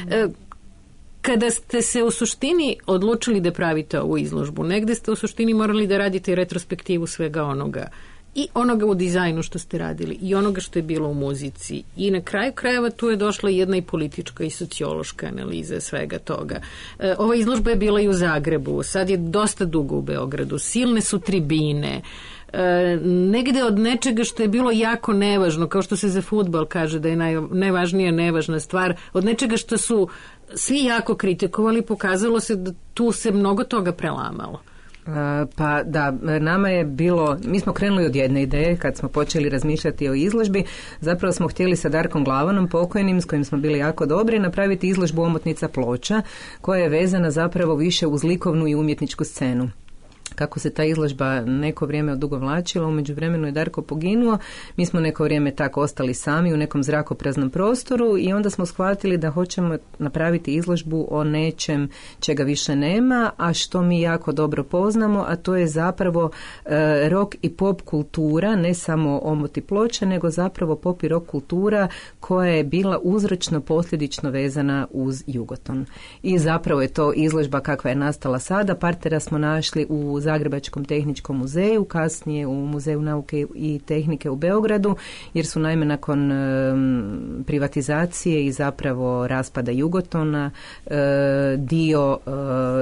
Speaker 6: Kada ste se u suštini odlučili da pravite ovu izložbu, negde ste u suštini morali da radite retrospektivu svega onoga, i onoga u dizajnu što ste radili, i onoga što je bilo u muzici, i na kraju krajeva tu je došla jedna i politička i sociološka analiza svega toga. E, ova izložba je bila i u Zagrebu, sad je dosta dugo u Beogradu, silne su tribine, e, negde od nečega što je bilo jako nevažno, kao što se za fudbal kaže da je naj, najvažnija nevažna stvar, od nečega što su svi jako kritikovali, pokazalo se da tu se mnogo toga prelamalo.
Speaker 23: Pa da, nama je bilo, mi smo krenuli od jedne ideje kad smo počeli razmišljati o izložbi, zapravo smo htjeli sa Darkom Glavanom pokojnim, s kojim smo bili jako dobri, napraviti izložbu omotnica ploča koja je vezana zapravo više uz likovnu i umjetničku scenu. kako se ta izložba neko vrijeme odugovlačila, u međuvremenu je Darko poginuo, mi smo neko vrijeme tako ostali sami u nekom zrakopraznom prostoru i onda smo shvatili da hoćemo napraviti izložbu o nečem čega više nema, a što mi jako dobro poznamo, a to je zapravo e, rock i pop kultura, ne samo omot i ploče, nego zapravo pop i rock kultura koja je bila uzročno posljedično vezana uz Jugoton. I zapravo je to izložba kakva je nastala sada. Partnera smo našli u Zagrebačkom tehničkom muzeju, kasnije u Muzeju nauke i tehnike u Beogradu, jer su naime nakon um, privatizacije i zapravo raspada Jugotona uh, dio uh,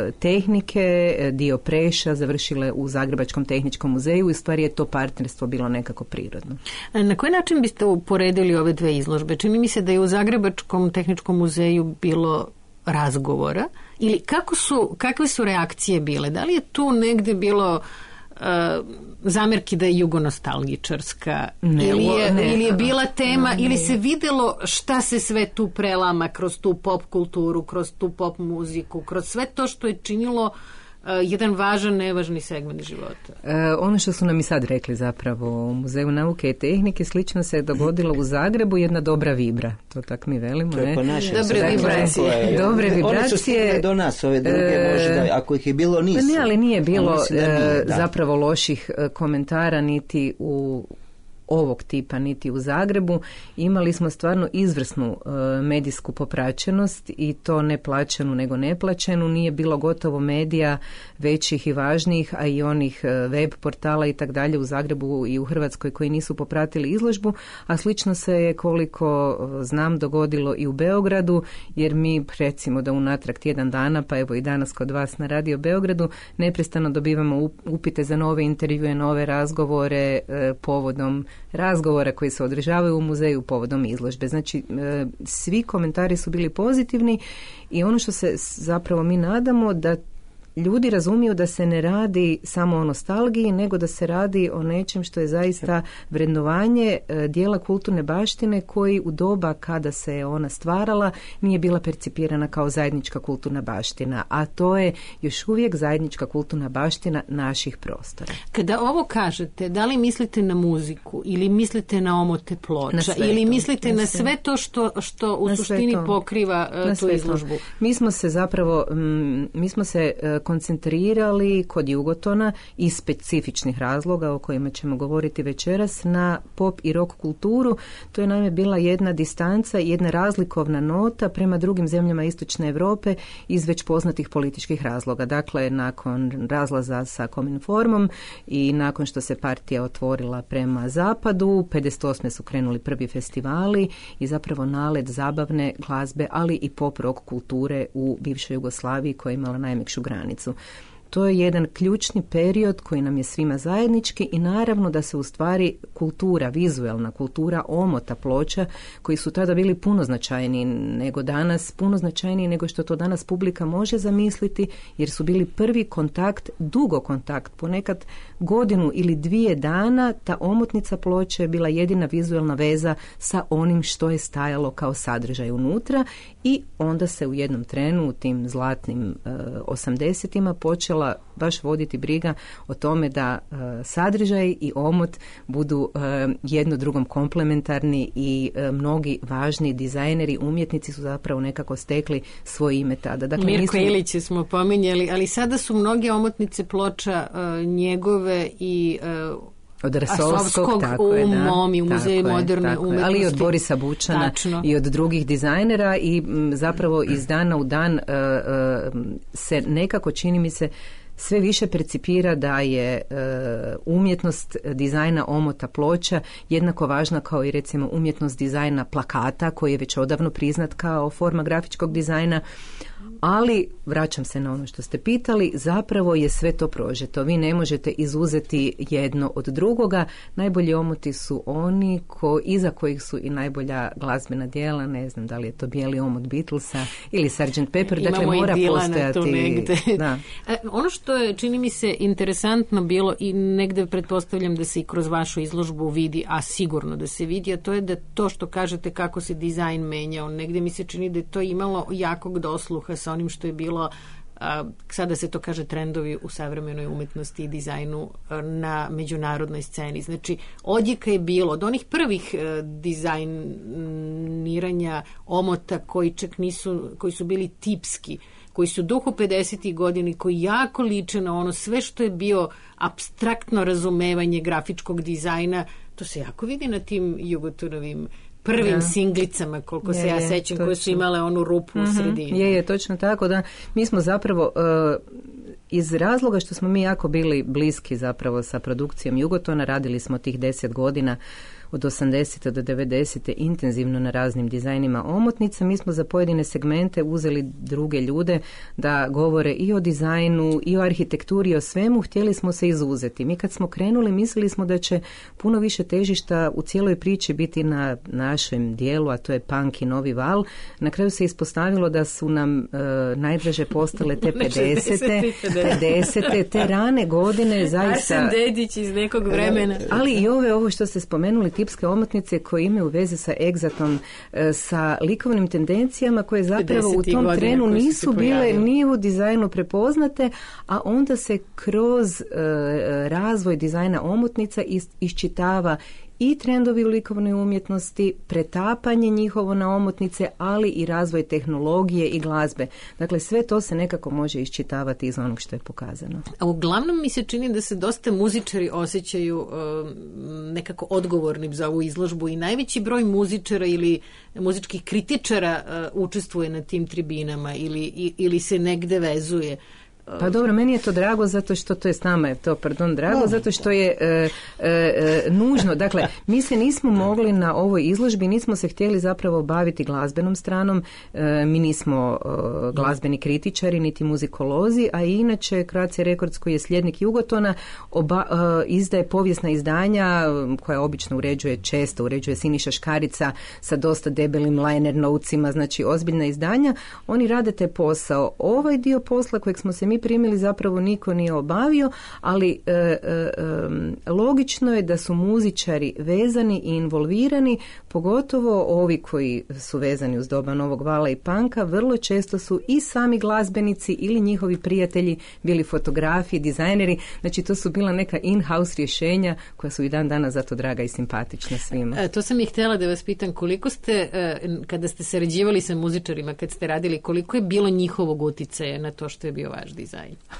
Speaker 23: tehnike, dio Preša završile u Zagrebačkom tehničkom muzeju i stvari je to partnerstvo bilo nekako prirodno.
Speaker 6: Na koji način biste uporedili ove dve izložbe? Čini mi se da je u Zagrebačkom tehničkom muzeju bilo razgovora ili kako su, kakve su reakcije bile? Da li je tu negde bilo uh, zamjerki da je jugonostalgičarska
Speaker 23: ne,
Speaker 6: ili, je,
Speaker 23: ne,
Speaker 6: ili je bila tema
Speaker 23: ne.
Speaker 6: ili se videlo šta se sve tu prelama kroz tu pop kulturu, kroz tu pop muziku, kroz sve to što je činilo Uh, jedan važan, nevažni segment života.
Speaker 23: E, ono što su nam i sad rekli zapravo u Muzeju nauke i tehnike, slično se je dogodilo u Zagrebu, jedna dobra vibra. To tak mi velimo,
Speaker 24: to je
Speaker 23: ne?
Speaker 24: po našem
Speaker 6: Dobre
Speaker 24: dakle,
Speaker 6: vibracije.
Speaker 23: Dobre vibracije.
Speaker 24: One su stigle do nas, ove druge
Speaker 23: e,
Speaker 24: možda, ako ih je bilo nisu.
Speaker 23: Ne, ali nije bilo
Speaker 24: mislim da nije, da.
Speaker 23: zapravo loših komentara niti u ovog tipa niti u Zagrebu. Imali smo stvarno izvrsnu e, medijsku popraćenost i to ne plaćenu nego neplaćenu. Nije bilo gotovo medija većih i važnijih, a i onih e, web portala i tak dalje u Zagrebu i u Hrvatskoj koji nisu popratili izložbu, a slično se je koliko e, znam dogodilo i u Beogradu, jer mi recimo da unatrag tjedan dana, pa evo i danas kod vas na Radio Beogradu, neprestano dobivamo upite za nove intervjue, nove razgovore e, povodom razgovora koji se održavaju u muzeju povodom izložbe. Znači, e, svi komentari su bili pozitivni i ono što se zapravo mi nadamo da ljudi razumiju da se ne radi samo o nostalgiji, nego da se radi o nečem što je zaista vrednovanje e, dijela kulturne baštine koji u doba kada se je ona stvarala nije bila percipirana kao zajednička kulturna baština, a to je još uvijek zajednička kulturna baština naših prostora.
Speaker 6: Kada ovo kažete, da li mislite na muziku ili mislite na omote ploča ili
Speaker 23: to,
Speaker 6: mislite na,
Speaker 23: na
Speaker 6: sve,
Speaker 23: sve.
Speaker 6: sve to što, što u
Speaker 23: na
Speaker 6: suštini pokriva uh, tu izložbu?
Speaker 23: Mi smo se zapravo, m, mi smo se uh, koncentrirali kod Jugotona iz specifičnih razloga o kojima ćemo govoriti večeras na pop i rock kulturu. To je naime bila jedna distanca, jedna razlikovna nota prema drugim zemljama Istočne Europe iz već poznatih političkih razloga. Dakle, nakon razlaza sa Kominformom i nakon što se partija otvorila prema zapadu, pedeset osme su krenuli prvi festivali i zapravo nalet zabavne glazbe, ali i pop rock kulture u bivšoj Jugoslaviji koja je imala najmekšu granicu. To je jedan ključni period koji nam je svima zajednički i naravno da se u stvari kultura, vizuelna kultura omota ploča koji su tada bili puno značajniji nego danas, puno značajniji nego što to danas publika može zamisliti, jer su bili prvi kontakt, dugo kontakt, ponekad godinu ili dvije dana ta omotnica ploče je bila jedina vizuelna veza sa onim što je stajalo kao sadržaj unutra i onda se u jednom trenu u tim zlatnim uh, osamdesetima počela baš voditi briga o tome da uh, sadržaj i omot budu uh, jedno drugom komplementarni i uh, mnogi važni dizajneri, umjetnici su zapravo nekako stekli svoje ime tada.
Speaker 6: Dakle, Mirko mislim... Ilić smo pominjali, ali sada su mnoge omotnice ploča uh, njegove i uh,
Speaker 23: od Rasovskog, tako je,
Speaker 6: u
Speaker 23: da,
Speaker 6: MOMI, u Muzeju moderne umetnosti.
Speaker 23: Ali i od Borisa Bučana Tačno. I od drugih dizajnera i m, zapravo iz dana u dan uh, uh, se nekako, čini mi se, sve više percipira da je uh, umjetnost dizajna omota ploča jednako važna kao i recimo umjetnost dizajna plakata koji je već odavno priznat kao forma grafičkog dizajna. Ali, vraćam se na ono što ste pitali, zapravo je sve to prožeto. Vi ne možete izuzeti jedno od drugoga. Najbolji omoti su oni ko, iza kojih su i najbolja glazbena djela. Ne znam da li je to bijeli omot Beatlesa ili sergeant Pepper.
Speaker 6: Imamo
Speaker 23: dakle, mora
Speaker 6: i
Speaker 23: postojati.
Speaker 6: Tu negde.
Speaker 23: Da.
Speaker 6: E, ono što je, čini mi se, interesantno bilo i negde pretpostavljam da se i kroz vašu izložbu vidi, a sigurno da se vidi, a to je da to što kažete kako se dizajn menjao. Negde mi se čini da je to imalo jakog dosluha sa onim što je bilo uh, a, sada se to kaže trendovi u savremenoj umetnosti i dizajnu a, na međunarodnoj sceni. Znači, odjeka je bilo od onih prvih a, dizajniranja omota koji čak nisu, koji su bili tipski, koji su duhu pedesetih godini, koji jako liče na ono sve što je bio apstraktno razumevanje grafičkog dizajna. To se jako vidi na tim Jugotonovim prvim ja. singlicama, koliko je, se ja sećam, koje su imale onu rupu mm-hmm. u sredini.
Speaker 23: Je, je, točno tako. Da, mi smo zapravo... Uh, iz razloga što smo mi jako bili bliski zapravo sa produkcijom Jugotona, radili smo tih deset godina od osamdesete do devedesete intenzivno na raznim dizajnima omotnica. Mi smo za pojedine segmente uzeli druge ljude da govore i o dizajnu, i o arhitekturi, i o svemu. Htjeli smo se izuzeti. Mi kad smo krenuli mislili smo da će puno više težišta u cijeloj priči biti na našem dijelu, a to je punk i novi val. Na kraju se ispostavilo da su nam uh, najdraže postale te pedesete, pedesete, te rane godine zaista...
Speaker 6: Arsen Dedić iz nekog vremena.
Speaker 23: Ali i ove, ovo što ste spomenuli, tipske omotnice koje imaju veze sa egzatom, sa likovnim tendencijama koje zapravo u tom trenu nisu bile ni u dizajnu prepoznate, a onda se kroz uh, razvoj dizajna omotnica is, iščitava i trendovi u likovnoj umjetnosti, pretapanje njihovo na omotnice, ali i razvoj tehnologije i glazbe. Dakle, sve to se nekako može iščitavati iz onog što je pokazano.
Speaker 6: A uglavnom mi se čini da se dosta muzičari osjećaju uh, nekako odgovornim za ovu izložbu i najveći broj muzičara ili muzičkih kritičara uh, učestvuje na tim tribinama ili, i, ili se negde vezuje.
Speaker 23: Pa dobro, meni je to drago zato što to je s nama je to, pardon, drago no. zato što je e, e, nužno. Dakle, mi se nismo mogli na ovoj izložbi, nismo se htjeli zapravo baviti glazbenom stranom, e, mi nismo e, glazbeni kritičari, niti muzikolozi, a inače Croatia Records, koji je slijednik Jugotona, oba, e, izdaje povijesna izdanja koja obično uređuje, često uređuje Siniša Škarica sa dosta debelim liner notesima, znači ozbiljna izdanja. Oni rade taj posao. Ovaj dio posla kojeg smo se mi primili zapravo niko nije obavio, ali e, e, e, logično je da su muzičari vezani i involvirani, pogotovo ovi koji su vezani uz doba novog vala i panka, vrlo često su i sami glazbenici ili njihovi prijatelji bili fotografi, dizajneri, znači to su bila neka in-house rješenja koja su i dan danas zato draga i simpatična svima.
Speaker 6: E, to sam i htjela da vas pitam, koliko ste, e, kada ste sarađivali sa muzičarima, kad ste radili, koliko je bilo njihovog uticaja na to što je bio vaš dizajn?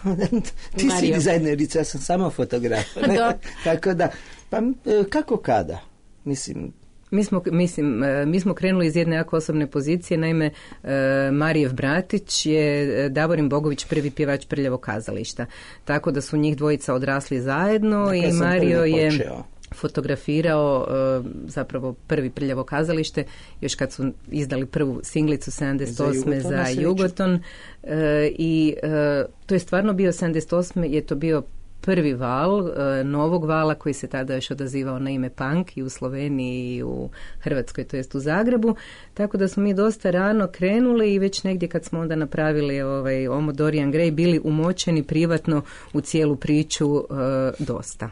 Speaker 24: Ti si dizajnerica, ja sam samo fotograf. Tako da, pa kako kada? Mislim...
Speaker 23: Mi smo, mislim, mi smo krenuli iz jedne jako osobne pozicije, naime Marijev bratić je Davorin Bogović, prvi pjevač Prljavog kazališta. Tako da su njih dvojica odrasli zajedno. Dakle, i Mario je počeo. Fotografirao uh, zapravo prvi Prljavo kazalište, još kad su izdali prvu singlicu sedamdeset osme za, za Jugoton. Uh, I uh, to je stvarno bio sedamdeset osme je to bio prvi val uh, novog vala koji se tada još odazivao na ime punk i u Sloveniji i u Hrvatskoj, to jest u Zagrebu. Tako da smo mi dosta rano krenuli i već negdje kad smo onda napravili ovaj Omo Dorian Gray bili umočeni privatno u cijelu priču uh, dosta.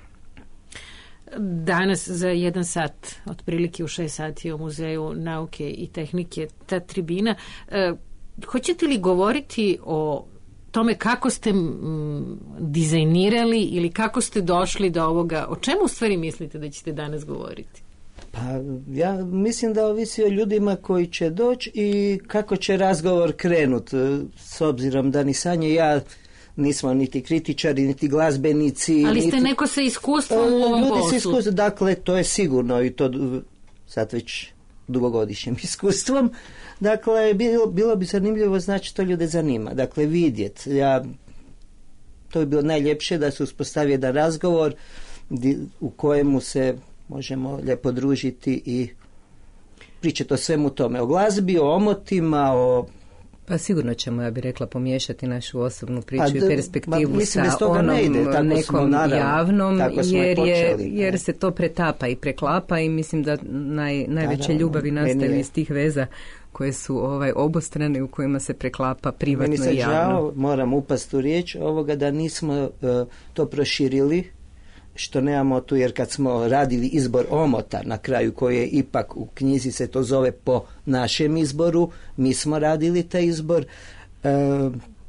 Speaker 6: Danas za jedan sat, otprilike u šest sati u Muzeju nauke i tehnike, ta tribina. E, hoćete li govoriti o tome kako ste m, dizajnirali ili kako ste došli do ovoga? O čemu u stvari mislite da ćete danas govoriti?
Speaker 24: Pa ja mislim da ovisi o ljudima koji će doći i kako će razgovor krenuti. S obzirom da ni Sanja i ja nismo niti kritičari, niti glazbenici.
Speaker 6: Ali ste
Speaker 24: niti,
Speaker 6: neko sa iskustvom u ovom
Speaker 24: ljudi
Speaker 6: poslu.
Speaker 24: Iskustvo, dakle, to je sigurno i to sad već dugogodišnjim iskustvom. Dakle, bilo, bilo bi zanimljivo znači što ljude zanima. Dakle, vidjeti. Ja, to bi bilo najljepše da se uspostavi jedan razgovor di, u kojemu se možemo lijepo družiti i pričati o svemu tome. O glazbi, o omotima, o...
Speaker 23: Pa sigurno ćemo, ja bih rekla, pomiješati našu osobnu priču pa, i perspektivu
Speaker 24: ma,
Speaker 23: sa onom
Speaker 24: ide,
Speaker 23: nekom
Speaker 24: smo, naravno,
Speaker 23: javnom, jer,
Speaker 24: počeli,
Speaker 23: je, jer se to pretapa i preklapa i mislim da naj, najveće naravno, ljubavi nastaju iz tih veza koje su ovaj obostrane u kojima se preklapa privatno i javno.
Speaker 24: Meni se žao, moram upast u riječ ovoga da nismo uh, to proširili, što nemamo tu, jer kad smo radili izbor omota na kraju, koji je ipak u knjizi se to zove po našem izboru, mi smo radili taj izbor, e,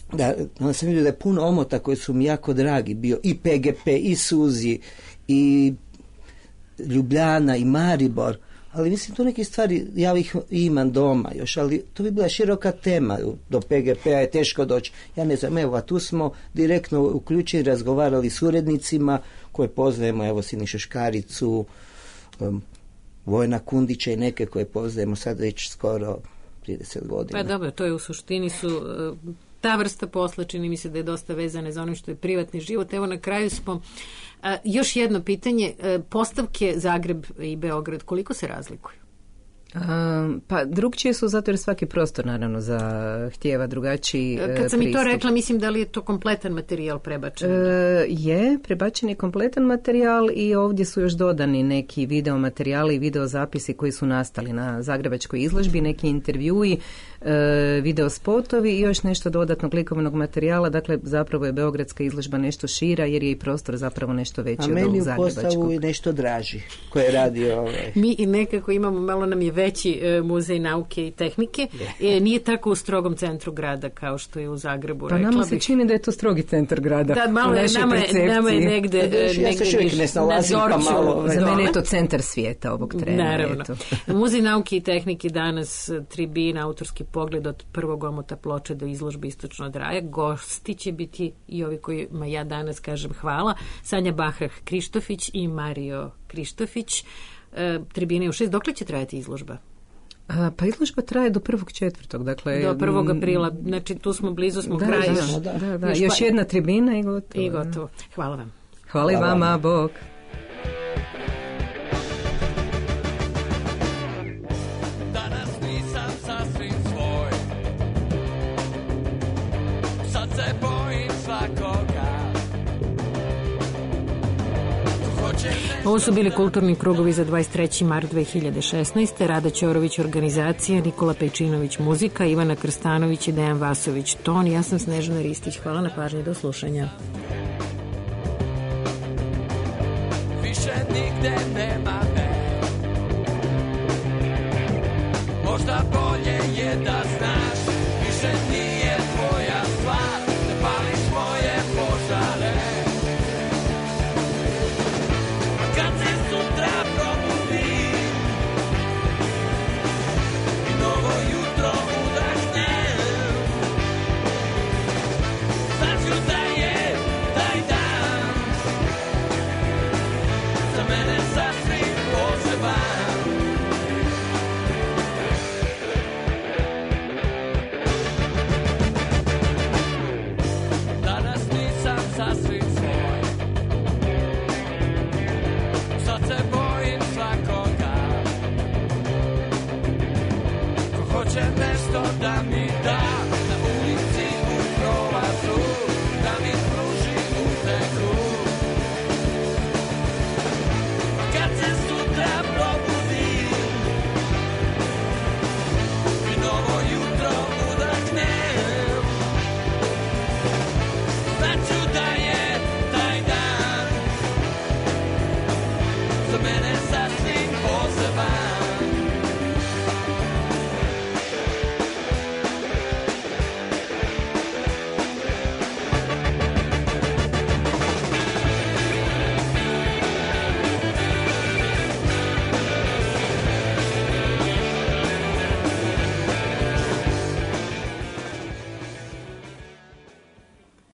Speaker 24: da, onda sam vidio da je puno omota koji su mi jako dragi bio, i P G P, i Suzi, i Ljubljana, i Maribor, ali mislim tu neke stvari, ja ih imam doma još, ali to bi bila široka tema, do P G P-a je teško doći, ja ne znam, evo, a tu smo direktno uključeni, razgovarali s urednicima koje poznajemo, evo Sinišu Škaricu, um, Vojna Kundića i neke koje poznajemo sad već skoro trideset godina.
Speaker 6: Pa dobro, to je u suštini su uh, ta vrsta posla, čini mi se da je dosta vezana za onim što je privatni život. Evo na kraju smo, uh, još jedno pitanje, uh, postavke Zagreb i Beograd, koliko se razlikuju?
Speaker 23: A, pa drugčije su zato jer svaki prostor naravno zahtijeva drugačiji pristup.
Speaker 6: Kad sam i to rekla, mislim da li je to kompletan materijal prebačen?
Speaker 23: E, je, prebačen je kompletan materijal i ovdje su još dodani neki video materijali i video zapisi koji su nastali na zagrebačkoj izložbi, neki intervjui, e, video spotovi i još nešto dodatnog likovnog materijala. Dakle, zapravo je beogradska izložba nešto šira jer je i prostor zapravo nešto veći od ovog zagrebačkog. A meni u postavu je nešto draži koje je radio ovaj.
Speaker 6: Mi i nekako imamo, malo nam je veći e, muzej nauke i tehnike. E, nije tako u strogom centru grada kao što je u Zagrebu.
Speaker 23: Pa nama se bih. čini da je to strogi centar grada.
Speaker 6: Da, malo je, nama, je, nama je negde...
Speaker 24: Da, ja se uvijek ne snalazim pa malo...
Speaker 23: Za mene je to centar svijeta ovog trena.
Speaker 6: Naravno. Muzej nauke i tehnike danas tribina, autorski pogled od prvog omota ploče do izložbe Istočno od raja. Gosti će biti i ovi kojima ja danas kažem hvala. Sanja Bahrah Krištofić i Mario Krištofić. E, tribina je u šest. Dokle će trajati izložba?
Speaker 23: A, pa izložba traje do prvog četvrtog, dakle...
Speaker 6: Do prvog aprila, znači tu smo blizu, smo
Speaker 23: da,
Speaker 6: kraju.
Speaker 23: Da, da, da, da. Još, još pa... jedna tribina i gotovo.
Speaker 6: I gotovo. Hvala vam.
Speaker 23: Hvala i vama, Bog.
Speaker 10: Danas nisam sasvim svoj, sad se bojim svakoga.
Speaker 6: Ovo su bili kulturni krugovi za dvadeset treći mart dve hiljade šesnaeste. Rada Ćorović organizacija, Nikola Pejčinović muzika, Ivana Krstanović i Dejan Vasović ton. Ja sam Snežana Ristić. Hvala na pažnji, do slušanja.
Speaker 10: Više nigde nema me, možda bolje je da znaš, više nije